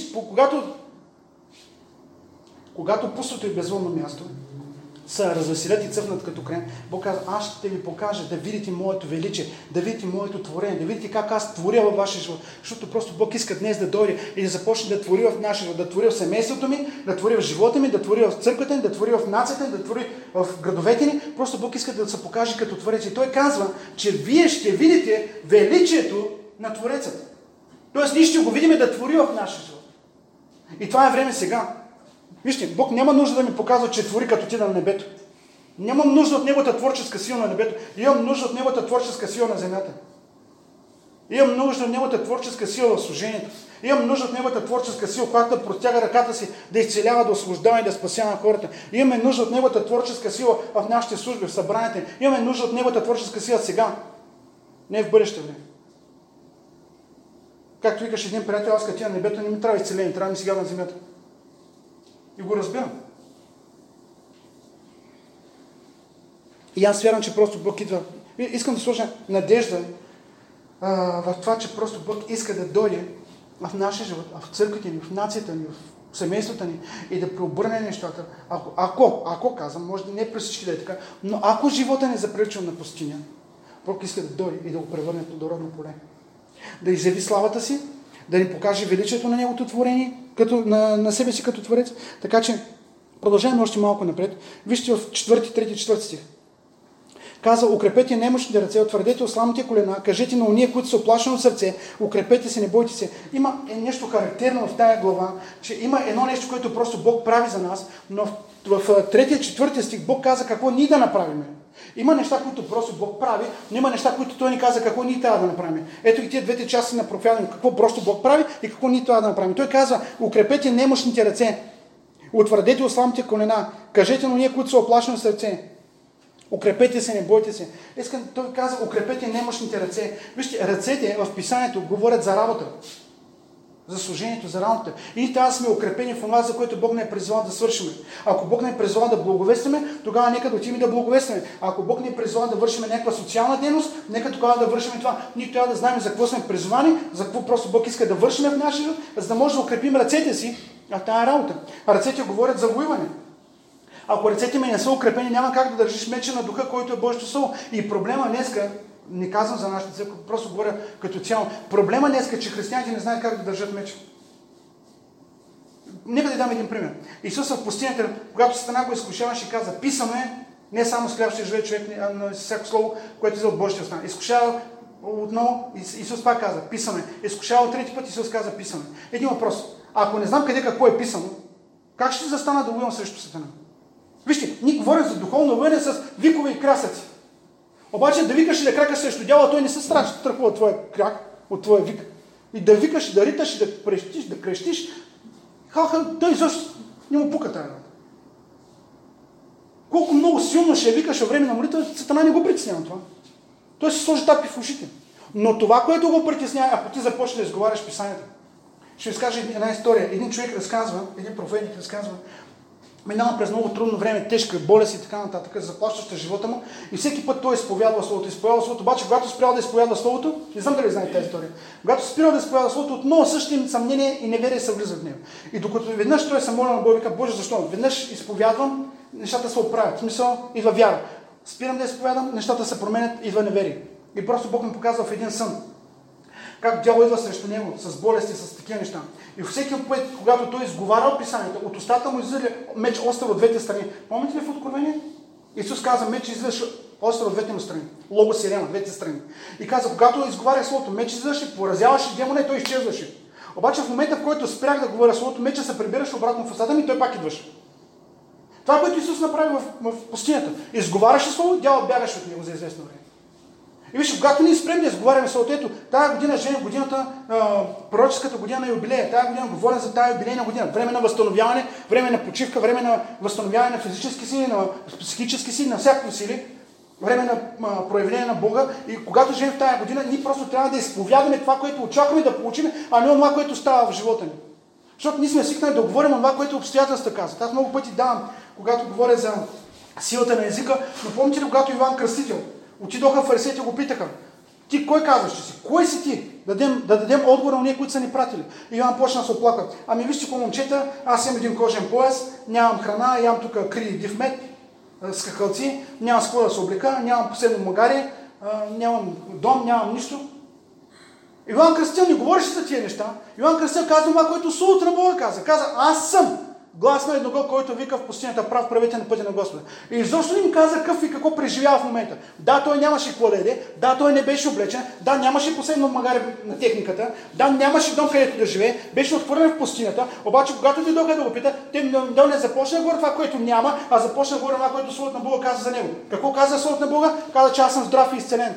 когато пустото и безводно място се развеселят и цъфнат като крем, Бог казва, аз ще ви покажа да видите моето величие, да видите моето творение, да видите как аз творя във вашия живот. Защото просто Бог иска днес да дойде и да започне да твори в нашия живот, да твори в семейството ми, да твори в живота ми, да твори в църквата ми, да твори в нацията ми, да твори в градовете ни. Просто Бог иска да се покаже като творец. И Той казва, че вие ще видите величието на Творецът. Тоест, ние ще го видим да твори в нашия живот. И това е време сега. Вижте, Бог няма нужда да ми показва, че твори като отида на небето. Нямам нужда от Неговата творческа сила на небето. Имам нужда от Неговата творческа сила на земята. Имам нужда от Неговата творческа сила в служението. Имам нужда от Неговата творческа сила, която да протяга ръката си, да изцелява, да освобождава и да спасява хората. Имаме нужда от Неговата творческа сила в нашите служби, в събранията. Имаме нужда от Неговата творческа сила сега. Не в бъдеще време. Както викаш един приятел, аз като тия на небето не ми трябва изцеление, трябва ми сега на земята. И го разбирам. И аз вярвам, че просто Бог идва. Искам да сложа надежда в това, че просто Бог иска да дойде в нашия живот, в църквата ни, в нацията ни, в семействата ни и да преобърне нещата. Ако казвам, може да не през всички да е така, но ако живота ни е заприличал на пустиня, Бог иска да дойде и да го превърне в плодородно поле. Да изяви славата си, да ни покаже величието на Неговото творение, на себе си като Творец. Така че продължаваме още малко напред. Вижте в 4 стих. Каза, укрепете немощните ръце, утвърдете ослабните колена, кажете на уния, които са оплашени от сърце, укрепете се, не бойте се. Има нещо характерно в тая глава, че има едно нещо, което просто Бог прави за нас, но в 3-4 стих Бог каза какво ние да направим. Има неща, които просто Бог прави, но има неща, които Той ни каза какво ние трябва да направим. Ето и тия двете части на проповядването, какво просто Бог прави и какво ние трябва да направим. Той казва, укрепете немощните ръце, утвърдете ослабните колена, кажете на уния, които са оплашени от сърце. Укрепете се, не бойте се. Той каза, укрепете немощните ръце. Вижте, ръцете в писанието говорят за работа. За служението, за работа. И трябва да сме укрепени в това, за което Бог не е призвал да свършим. Ако Бог не е призвал да благовестваме, тогава нека да отидем да благовестваме. Ако Бог не е призвал да вършим някаква социална дейност, нека тогава да вършим това. Ние трябва да знаем за какво сме призвани, за какво просто Бог иска да вършим в нашия живот, за да може да укрепим ръцете си в тази работа. А ръцете говорят за воюване. Ако ръцете ми не са укрепени, няма как да държиш меча на духа, който е Божието Слово. И проблема днеска, не казвам за нашата църква, просто говоря като цяло. Проблема днеска е, че християните не знаят как да държат меча. Нека да дам един пример. Исус в пустинята, когато Сатана го изкушаваше и каза, писано е, не само с хляб ще живее човек, но с всяко слово, което е за от Божията страна. Изкушава отново, Исус пак каза, писано е. Изкушава трети път, Исус каза, писано е. Един въпрос. Ако не знам къде какво е писано, как ще застана да воювам срещу Сатана? Вижте, ние говорим за духовно воене с викове и крясъци. Обаче да викаш и да кракаш срещу дявола, той не се страхува от твоя крак, от твоя вик. И да викаш, и да риташ, и да прещиш, да крещиш, той изобщо не му пука тази работа. Колко много силно ще викаш във време на молитва, Сатана не го притеснява това. Той се сложи тапи в ушите. Но това, което го притеснява, ако ти започнеш да изговаряш писанията. Ще ви скажа една история. Един човек разказва, един проповедник разказва, минава през много трудно време, тежка болест и така нататък, заплащаща живота му и всеки път той изповядва Словото, обаче когато спрял да изповядва Словото, не знам дали знаете тази история, когато спрял да изповядва Словото, отново същите съмнения и неверие се влизат в него. И докато веднъж той се моля на Бога, вика, Боже, защо? Веднъж изповядвам, нещата се оправят, в смисъл идва вяра. Спирам да изповядам, нещата се променят, идва неверие. И просто Бог му показва в един сън как дявол идва срещу него, с болести, с такива неща. И всеки път, когато той изговарял писанието, от устата му излиза меч остър от двете страни. Помните ли в Откровение? Исус каза, меч излиза остър от двете му страни. Логос и Рема, двете страни. И каза, когато изговарях Словото, меч излизаше, поразяваше демона и той изчезваше. Обаче в момента, в който спрях да говоря Словото, меча се прибираше обратно в устата ми и той пак идваше. Това, което Исус направи в пустинята. Изговаряше Слово, дявол бягаше от него за известно време. И виж, когато ние спрем да изговаряме Словото, ето, тази година жене годината, пророческата година на юбилея, тази година говорим за тази юбилейна година, време на възстановяване, време на почивка, време на възстановяване на физически сили, на психически сили, на всякакви сили, време на проявление на Бога. И когато живеем в тази година, ние просто трябва да изповядаме това, което очакваме да получим, а не това, което става в живота ни. Защото ние сме свикнали да говорим това, което обстоятелства казват. Аз много пъти давам, когато говоря за силата на езика, но помните ли, когато Йоан Кръстител отидоха фарисеите и го питаха, ти кой казваш, че си? Кой си ти? Да дадем отговор на уния, които са ни пратили. И Йоан почна да се оплаква. Ами вижте, какво момчета, аз имам един кожен пояс, нямам храна, ям тук кри и див мед, скакалци, нямам с какво да се облека, нямам последно магаре, нямам дом, нямам нищо. Йоан Кръстител не говореше за тия неща. Йоан Кръстител каза това, което Словото на Бога каза. Каза, аз съм глас на едного, който вика в пустинята, прав правете на пътя на Господа. И изобщо не им каза какъв и какво преживява в момента. Да, той нямаше какво да яде, да, той не беше облечен, да, нямаше последно магаре на техниката, да, нямаше дом където да живее, беше отхвърлен в пустинята, обаче когато дойдоха да го питат, те не започна да говорят това, което няма, а започна да говорят това, което Словото на Бога каза за него. Какво каза Словото на Бога? Каза, че аз съм здрав и изцелен.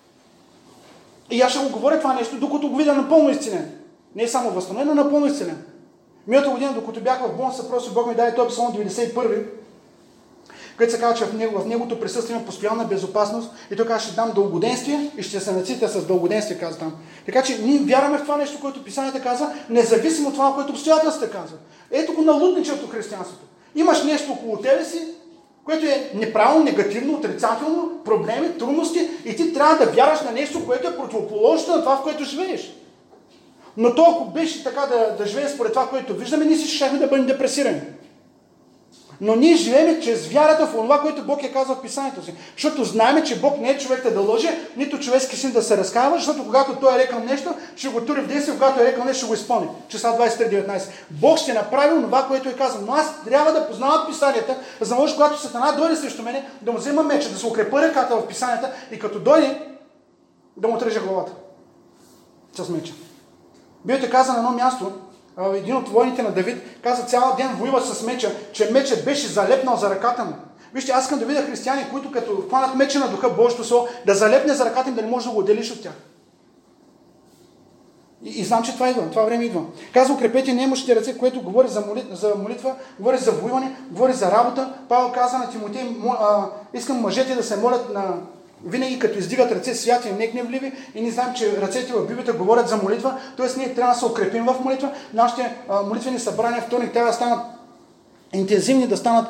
И аз ще го говоря това нещо, докато го видя напълно изцелен. Не само възстановен, но напълно изцелен. Миналата година, докато бях в болница, просто Бог ми даде този Псалом 91, където се казва, че в неговото присъствие има постоянна безопасност и той казва, ще дам дългоденствие и ще се наситя с дългоденствие, казва там. Така че ние вярваме в това нещо, което Писанието казва, независимо от това, което обстоятелствата казва. Ето го налудничето християнството. Имаш нещо около тебе си, което е неправилно, негативно, отрицателно, проблеми, трудности и ти трябва да вярваш на нещо, което е противоположно на това, в което живееш. Но то, ако беше така да живеем според това, което виждаме, ние си ще да бъдем депресирани. Но ние живеем чрез вярата в това, което Бог е казал в Писанието си. Защото знаем, че Бог не е човек да лъже, нито човешки син да се разкава, защото когато Той е рекал нещо, ще го тури в действие, когато е рекал нещо, ще го изпълни. Числа 23:19. Бог ще направи това, което е казал. Но аз трябва да познавам Писанията, за да може, когато Сатана дойде срещу мене, да му взема меча, да се укрепа ръката в Писанията и като дойде, да му трежа главата с меча. Библията каза на едно място, един от воините на Давид каза цял ден воюва с меча, че мечът беше залепнал за ръката му. Вижте, аз искам да видя християни, които като хванат меча на Духа Божието Слово, да залепне за ръката им, да не може да го отделиш от тях. И знам, че това идва, това време идва. Казва, укрепете немощите ръце, което говори за молитва, говори за воюване, говори за работа. Павел каза на Тимотей, искам мъжете да се молят винаги като издигат ръце святи и негневливи и ние знаем, че ръцете в Библията говорят за молитва, т.е. ние трябва да се укрепим в молитва. Нашите молитвени събрания вторник трябва да станат интензивни, да станат...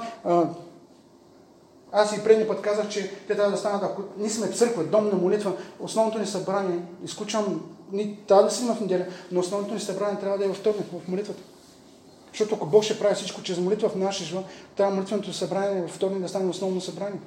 Аз и предния път казах, че те трябва да станат, ако ние сме църква, дом на молитва, основното ни събрание, изключвам, ние трябва да си в неделя, но основното ни събрание трябва да е във вторник, в молитвата. Защото ако Бог ще прави всичко чрез молитва в нашия живот, трябва молитвеното събрание във вторник да стане основно събрание.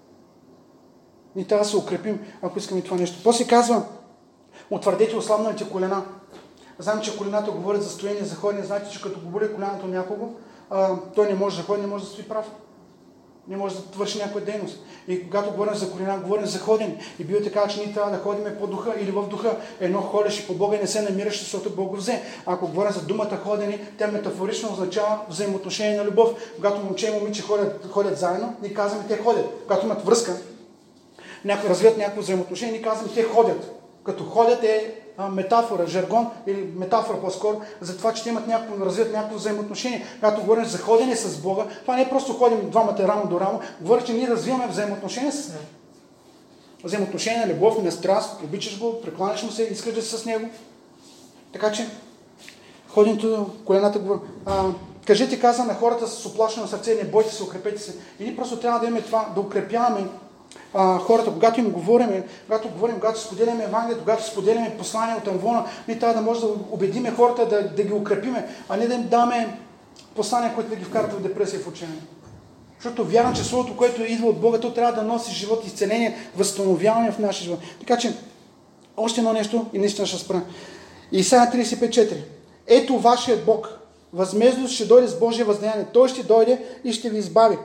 Ние трябва да се укрепим, ако искаме това нещо. После казва, утвърдете ослабналите колена. Знам, че колената говорят за стоение, за ходене. Знаете, че като го боли коляното някого, той не може да ходи, не може да стои прав. Не може да върши някоя дейност. И когато говорим за колена, говорим за ходене. И Библията казва, че ние трябва да ходим по духа или в духа. Едно ходеше по Бога и не се намираш, защото Бог го взе. Ако говорим за думата ходене, тя метафорично означава взаимоотношение на любов. Когато момче и момиче ходят заедно, ние казваме, те ходят. Когато имат връзка, развият някакво взаимоотношение, ние казваме, те ходят. Като ходят е метафора, жаргон или метафора по-скоро, за това, че те имат развият някакво взаимоотношение. Когато говорим за ходене с Бога, това не е просто ходим двамата рамо до рамо, говори, че ние развиваме взаимоотношение с Него. Взаимоотношение на любов, на страст, обичаш го, прекланяш му се, искаш да си с Него. Така че, ходенето, колената говори. Кажете, каза на хората с оплашено сърце, не бойте се, укрепете се. И ние просто трябва да имаме това, да укрепяваме хората, когато им говорим, когато споделяме Евангелието, когато споделяме послание от Амвона, ние трябва да може да убедиме хората да ги укрепиме, а не да им даме послания, които да ги вкарат в депресия и в учение. Защото вярвам, че Словото, което идва от Бога, то трябва да носи живот, изцеление, възстановяване в нашия живот. Така че, още едно нещо и наистина ще спра. Исаия 35:4. Ето вашият Бог, възмездно ще дойде с Божие въздаяние. Той ще дойде и ще ви избави.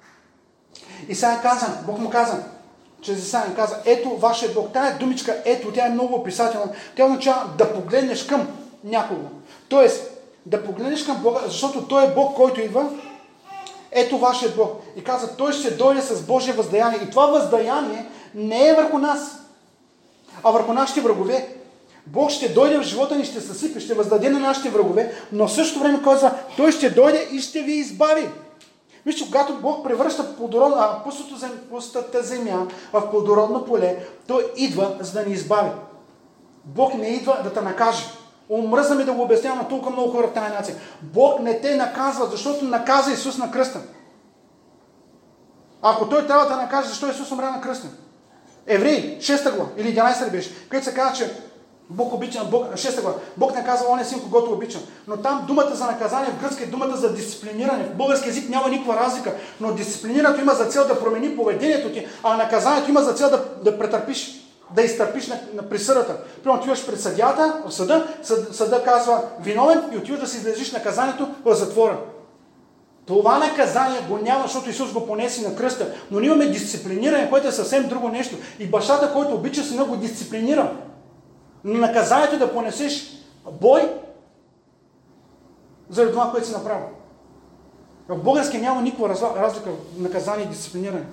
Исаия каза, Бог му каза, чрез Исаия каза, ето вашият Бог. Тая думичка, ето, тя е много описателна. Тя означава да погледнеш към някого. Тоест, да погледнеш към Бога, защото Той е Бог, който идва. Ето вашият Бог. И каза, Той ще дойде с Божие въздаяние. И това въздаяние не е върху нас, а върху нашите врагове. Бог ще дойде в живота ни, ще съсипе, ще въздаде на нашите врагове, но в същото време казва, Той ще дойде и ще ви избави. Вижте, когато Бог превръща пустата земя в плодородно поле, Той идва, за да ни избави. Бог не идва да те накаже. Омръзна ми да го обяснявам на толкова много хора в тази нация. Бог не те наказва, защото наказа Исус на кръста. Ако Той трябва да накаже, защо Исус умря на кръста? Евреи, 6 глава или 11 беше, където се казва, че Бог обича, 6 глава. Бог наказва оня син, когото обича. Но там думата за наказание в гръцки е думата за дисциплиниране. В български език няма никаква разлика. Но дисциплинирането има за цел да промени поведението ти, а наказанието има за цел да претърпиш, да изтърпиш на присъдата. Примерно отиваш пред съдията, в съда, съда казва виновен и отиваш да си излежиш наказанието в затвора. Това наказание го няма, защото Исус го понеси на кръста. Но ние имаме дисциплиниране, което е съвсем друго нещо. И бащата, който обича сина, го дисциплинира. Но наказанието е да понесеш бой заради това, което си направил. В български няма никаква разлика в наказание и дисциплиниране.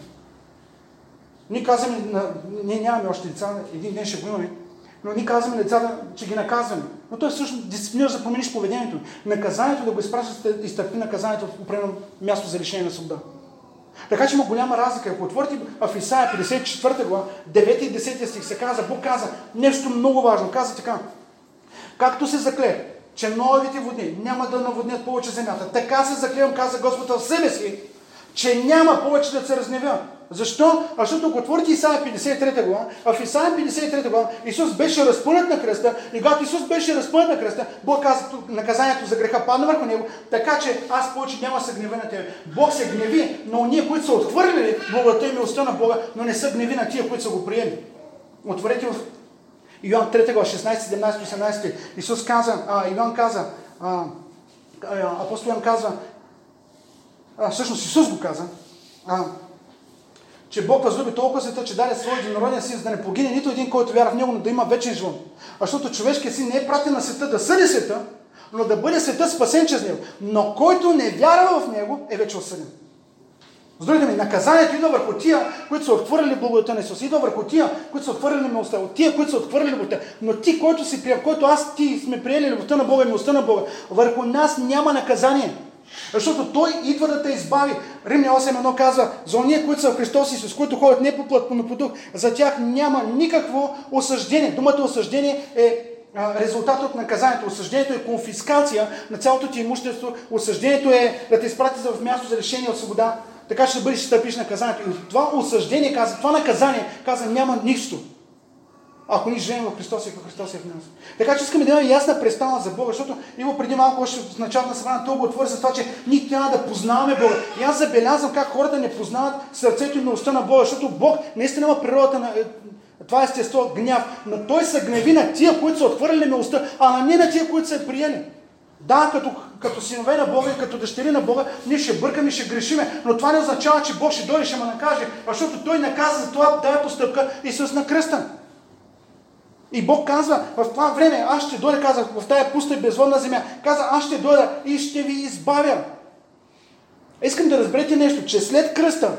Ние нямаме още деца, един ден ще го имаме, но ние казваме на децата, че ги наказваме. Но той всъщност дисциплинираш да промениш поведението. Наказанието да го изпращаш, изтърпи наказанието в определено място за лишение на свобода. Така че има голяма разлика. Ако отворите в Исаия 54 глава, 9 и 10 стих се каза, Бог каза нещо много важно. Каза така: както се закле, че Ноевите води няма да наводнят повече земята, така се заклевам, каза Господ в себе си, че няма повече да се разгневя. Защо? Защото ако отворите Исаия 53 глава, в Исаия 53 глава Исус беше разпънат на кръста и когато Исус беше разпънат на кръста, Бог каза, наказанието за греха падна върху него, така че аз повече няма да се гневи на тебе. Бог се гневи на ония, които са отхвърлили благодата и милостта на Бога, но не са гневи на тия, които са го приели. Отворете в Йоан 3 глава, 16, 17, 18. Исус каза, апостол Йоан казва, всъщност Исус го каза, че Бог възлюби толкова света, че даде своя единороден син, за да не погине нито един, който вярва в него, но да има вечен живот. Защото човешкият син не е пратен на света да съди света, но да бъде света спасен чрез него. Но който не вярва в него, е вече осъден. С други думи, наказанието идва върху тия, които са отхвърлили благодата на Исус. Идва върху тия, които са отхвърлили милостта. От тия, които са отхвърлили любовта. Но ти, който аз, ти сме приели любовта на Бога и милостта на Бога, върху нас няма наказание. Защото Той идва да те избави. Римляни 8.1 казва, за ония, които са в Христос Исус, които ходят не по плът, но по дух, за тях няма никакво осъждение. Думата осъждение е резултат от наказанието. Осъждението е конфискация на цялото ти имущество. Осъждението е да те изпрати в място за лишение от свобода, така че да бъдеш изтърпиш наказанието. И това осъждение, каза, това наказание, каза, няма нищо. Ако ние живеем в Христос и в Христос е в нас. Така че искаме да имаме ясна представа за Бога, защото Иво преди малко още в началото на събрание това го отвори за това, че ние трябва да познаваме Бога. И аз забелязвам как хората не познават сърцето и милостта на Бога, защото Бог наистина има природата на това естество, гняв, но Той се гневи на тия, които са отхвърлили милостта, а не на тия, които са приели. Да, като синове на Бога и като дъщери на Бога, ние ще бъркаме и ще грешиме, но това не означава, че Бог ще дойде и ще ме накаже, защото Той наказа за това тая постъпка Исус на кръста. И Бог казва, в това време аз ще дойда, каза, в тая пуста и безводна земя, каза, аз ще дойда и ще ви избавя. Искам да разберете нещо, че след кръста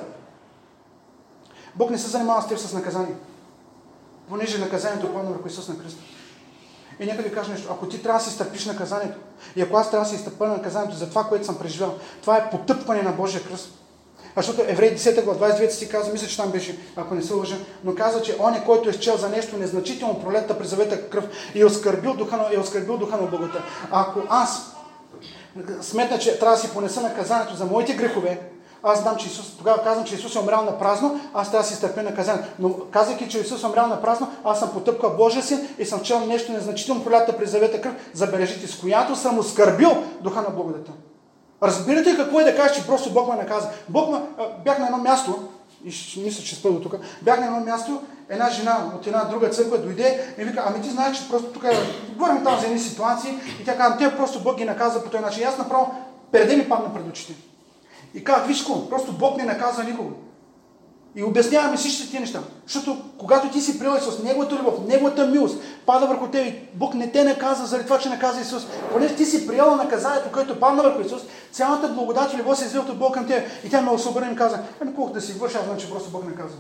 Бог не се занимава с теб с наказание, понеже наказанието падна върху Исус на кръста. И нека ви кажа нещо, ако ти трябва да си изтърпиш наказанието, и ако аз трябва да си изтърпя наказанието за това, което съм преживял, това е потъпване на Божия кръст. Защото Евреи 10 глава 29 си казва, мисля, че там беше, ако не се лъжа, но казва, че он е, който е счел за нещо незначително пролетта през завета кръв и е оскърбил духа на благодата. Ако аз сметна, че трябва да си понеса наказанието за моите грехове, аз знам, че Исус, тогава казвам, че Исус е умрял на празно, аз трябва да си изтърпя наказанието. Но казвайки, че Исус е умрял на празно, аз съм потъпкал Божия син и съм чел нещо незначително пролетта през завета кръв, забележите, с която съм оскърбил духа на благодата. Разбирате какво е да кажеш, че просто Бог ме наказа? Бях на едно място, и мисля, че спа до тук, бях на едно място, една жена от една друга църква дойде и вика, ами ти знаеш, че просто тук говорим там за едни ситуации и тя казва, те просто Бог ги наказа по този начин. И аз направо перде ми падна пред очите. И казах, виж какво, просто Бог не наказва никого. И обясняваме всички тези неща. Защото когато ти си приел Исус, Неговата любов, Неговата милост пада върху тебе, Бог не те наказва заради това, че наказа Исус. Понеже ти си приел наказанието, което падна върху Исус, цялата благодат и любов се извива от Бог към тебе. И тя ме освободи и ми каза, колко да си върша, аз знам, че просто Бог наказва.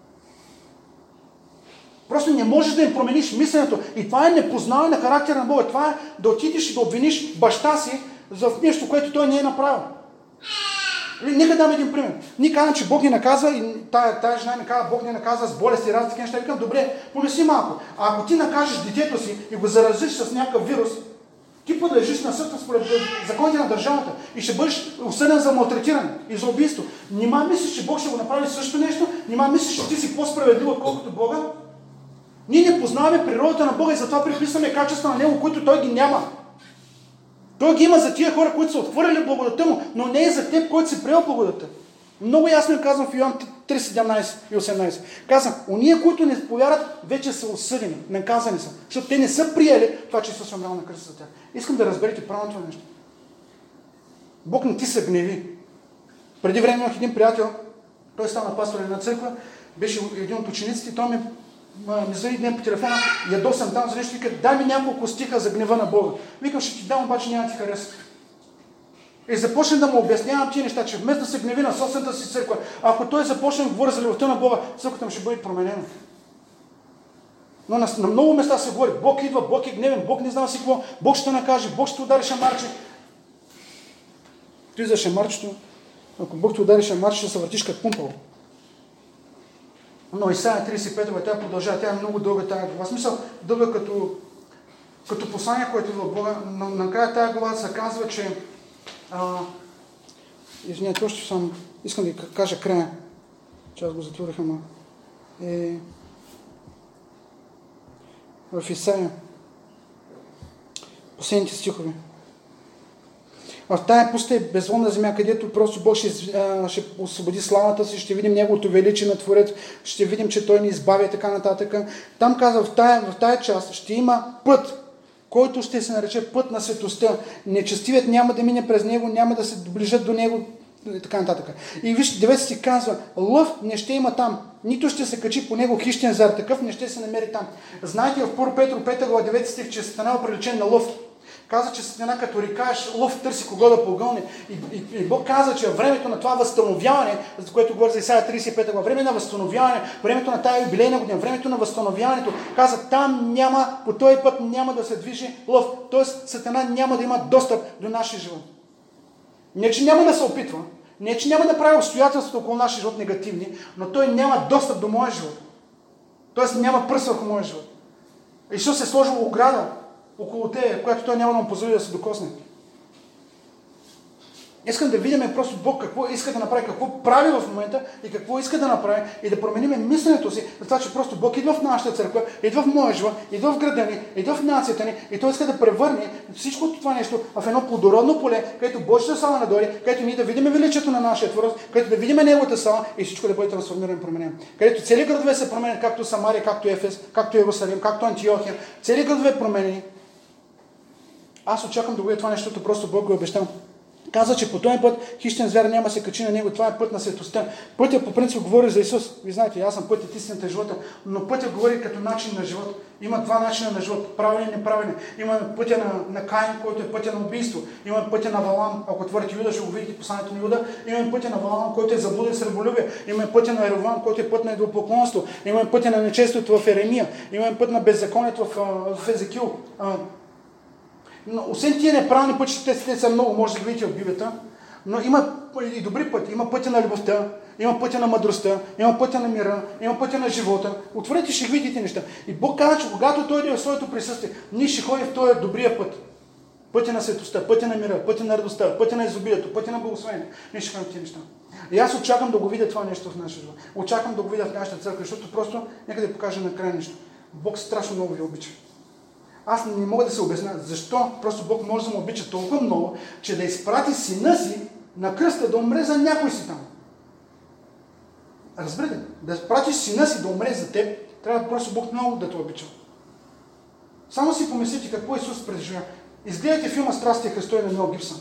Просто не можеш да им промениш мисленето. И това е непознаване на характера на Бога. Това е да отидеш и да обвиниш баща си за нещо, което той не е направил. Нека дам един пример. Ние казвам, че Бог ни наказва и тая жена ми казва, Бог ни наказва с болести и разни такива неща. Викам, добре, помисли малко. А ако ти накажеш детето си и го заразиш с някакъв вирус, ти подлежиш на съд според законите на държавата и ще бъдеш осъден за малтретиране и за убийство. Нима мислиш, че Бог ще го направи също нещо? Нима мислиш, че ти си по-справедлив, отколкото Бога? Ние не познаваме природата на Бога и затова приписваме качества на Него, които Той ги няма. Той ги има за тия хора, които са отхвърляли благодата му, но не е за теб, който си приел благодата. Много ясно е казано в Йоан 3:17 и 18. Казвам, уния, които не повярват, вече са осъдени, наказани са, защото те не са приели това, че Исус е умрял на кръста за тях. Искам да разберете правилно това нещо. Бог не ти се гневи. Преди време имах един приятел, той стана пастор на църква, беше един от учениците, той ми звъни днем по телефона, ядосам там за нещо, вика, дай ми няколко стиха за гнева на Бога. Викам, ще ти дам, обаче няма ти хареса. И започнем да му обяснявам тия неща, че вместо да се гневи на собствената си църква, ако той започне да говори за любовта на Бога, църквата му ще бъде променена. Но на много места се говори, Бог идва, Бог е гневен, Бог не знае си какво, Бог ще накаже, Бог ще удари шамарче. Той за шамарчето Ако Бог те удари, ще марш, ще се въртиш като пумпал. Но Исаия 35 глава, тя продължава, тя е много дълга тази глава. Смисъл, дълга като послание, което идва от Бога. Накрая тази глава се казва, че извинете, още искам да кажа края, че аз го затворих, ама в Исаия последните стихове. В тая пуста и безводна земя, където просто Бог ще освободи славата си, ще видим Неговото величие на Творец, ще видим, че Той ни избавя и така нататък. Там казва, в тая част ще има път, който ще се нарече път на светостта. Нечестивият няма да мине през него, няма да се доближат до него и така нататък. И вижте, 9 стих казва, лъв не ще има там, нито ще се качи по него хищен зар, такъв не ще се намери там. Знаете в 1 Петро 5 глава 9 стих, че Сатана е приличен на лъв. Каза, че Сатана като рекаш, лъв търси кого да погълне. И Бог каза, че времето на това възстановяване, за което говори за Исаия 35 глава, време на възстановяване, времето на тая юбилейна година, времето на възстановяването, каза, там няма, по този път няма да се движи лъв. Тоест Сатана няма да има достъп до нашия живот. Не, че няма да се опитва, не, че няма да прави обстоятелствата около нашия живот негативни, но той няма достъп до моя живот. Тоест няма пръст върху моя живот. Исус е сложил ограда около тебе, която той няма да му позволи да се докосне. Искам да видим просто Бог какво иска да направи, какво прави в момента и какво иска да направи и да променим мисленето си за това, че просто Бог идва в нашата църква, идва в моя живот, идва в града ни, идва в нацията ни и Той иска да превърне всичко това нещо в едно плодородно поле, където Божията слава надойде, където ние да видим величието на нашия Творец, където да видим Неговата слава и всичко да бъде трансформирано и променено. Където цели градове се променят, както Самария, както Ефес, както Иерусалим, както Антиохия, цели градове променени. Аз очаквам да го видя това нещо, защото просто Бог го обещал. Каза, че по този път хищен звяр няма се качи на него. Това е път на светостта. Пътя по принцип говори за Исус. Вие знаете, аз съм пътят, истината и живота, но пътя говори като начин на живот. Има два начина на живот. Правилен и неправилен. Има пътя на Каин, който е пътя на убийство. Има пътя на Валам, ако отворите Юда, ще го видите посланието на Юда. Има пътя на Валам, който е заблуда и среболюбие. Има пътя на Еровам, който е път на идолопоклонство. Има пътя на нечестието в Еремия. Има път на беззаконието в Езекил. Но освен тия неправилни пъти, те са много, може да ги видите от Библията, но има и добри пъти. Има пътя на любовта, има пътя на мъдростта, има пътя на мира, има пътя на живота. Отворете, ще видите неща. И Бог казва, че когато Той дойде в своето присъствие, ние ще ходим в този добрия път. Пътя на светостта, пътя на мира, пътя на радостта, пътя на изобилието, пътя на благословение. Ние ще ходим тези неща. И аз очаквам да го видя това нещо в нашия живот. Очаквам да го видя в нашата църква, защото просто нека да покажа накрая нещо. Бог страшно много ви обича. Аз не мога да се обясня защо просто Бог може да му обича толкова много, че да изпрати сина си на кръста да умре за някой си там. Разберете, да изпратиш сина си да умре за теб, трябва просто Бог много да те обича. Само си помислите какво Исус преживя. Изгледайте филма "Страстите Христови" на Мел Гибсън.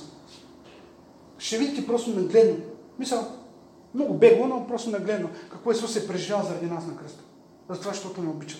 Ще видите просто нагледно. Мисля, много бегло, но просто нагледно. Какво Исус е преживял заради нас на кръста. За това, защото не обича.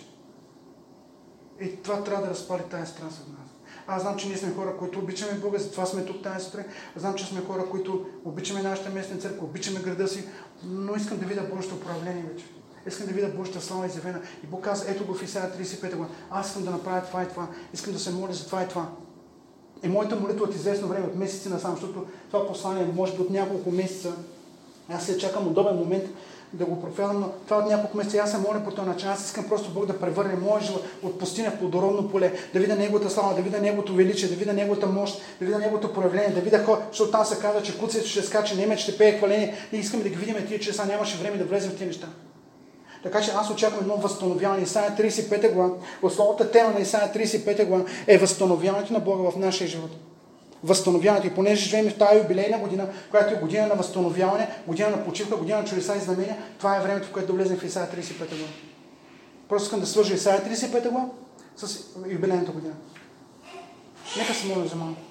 И това трябва да разпали тази страст от нас. Аз знам, че ние сме хора, които обичаме Бога, затова сме тук тази сутрин. Знам, че сме хора, които обичаме нашата местна църква, обичаме града си, но искам да видя Божието управление вече. Искам да видя Божията слава изявена. И Бог каза, ето го в Исаия 35 глава. Аз искам да направя това и това. Искам да се моля за това и това. И моята молитва от известно време, от месеци насам, защото това послание може би от няколко месеца. Аз се чакам удобен момент да го проповядам, но това от няколко месеца аз се моля по този начин. Аз искам просто Бог да превърне моя живот от пустиня в плодородно поле, да видя Неговата слава, да видя Неговото величие, да видя Неговата мощ, да видя Неговото проявление, да видя хора, защото там се казва, че куцето ще скача, немец ще пее хваление. Ние искаме да ги видим тия часа, нямаше време да влезем в тези неща. Така че аз очаквам едно възстановяване. Исаия 35 глава, основната тема на Исаия 35 глава е възстановяването на Бога в нашия живот. Възстановяването. И понеже живеем в тази юбилейна година, която е година на възстановяване, година на почивка, година на чудеса и знамения, това е времето, в което да влезем в Исаия 35 глава. Просто искам да свържа Исаия 35 глава с юбилейната година. Нека се моля за малко.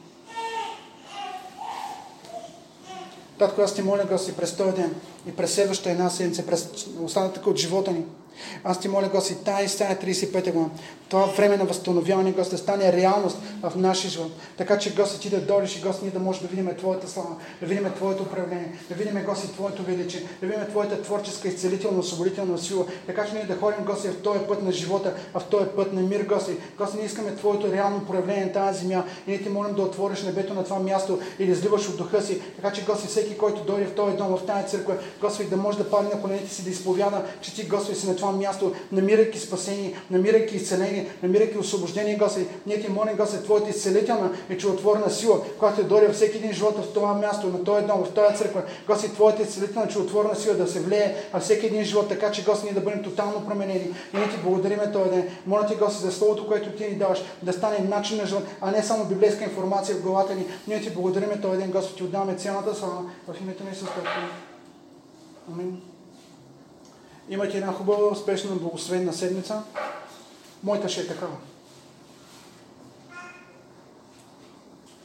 Татко, аз ти моля, Господи, през този ден и през следващата една седмица, през останата от живота ни, Аз ти моля, Господи, тая Исаия 35 глава, това време на възстановяване, Господи, да стане реалност в нашия живот. Така че, Господи, ти да дойдеш и, Господи, ние да можем да видим Твоята слава, да видим Твоето управление, да видим, Господи, Твоето величие, да видим Твоята творческа, изцелителна, освободителна сила. Така че ние да ходим, Господи, в този път на живота, в този път на мир, Господи. Господи, ние искаме Твоето реално проявление на тази земя и ние ти молим да отвориш небето на това място и да изливаш от духа си. Така че, Господи, всеки, който дойде в този дом, в тази църква, Господи, да може да падне на коленете си, да изповяда, че ти, Господи, си на това място, намирайки спасение, намирайки изцеление, намирайки освобождение, Господи. Ние ти молим, Господи, Твоята изцелителна и чудотворна сила, която дойде във всеки един живот в това място, на този дом, в тази църква. Господи, Твоята изцелителна чудотворна сила да се влее във всеки един живот, така че, Господи, ние да бъдем тотално променени. И ние ти благодариме този ден. Моля ти, Господи, за Словото, което ти ни даваш, да стане начин на живот, а не само библейска информация в главата ни. Ние ти благодариме този ден, Господи, ти отдаваме цялата слава в името на Исус Христос. Амин. Имайте една хубава, успешна, благословена седмица. Моята ще е такава.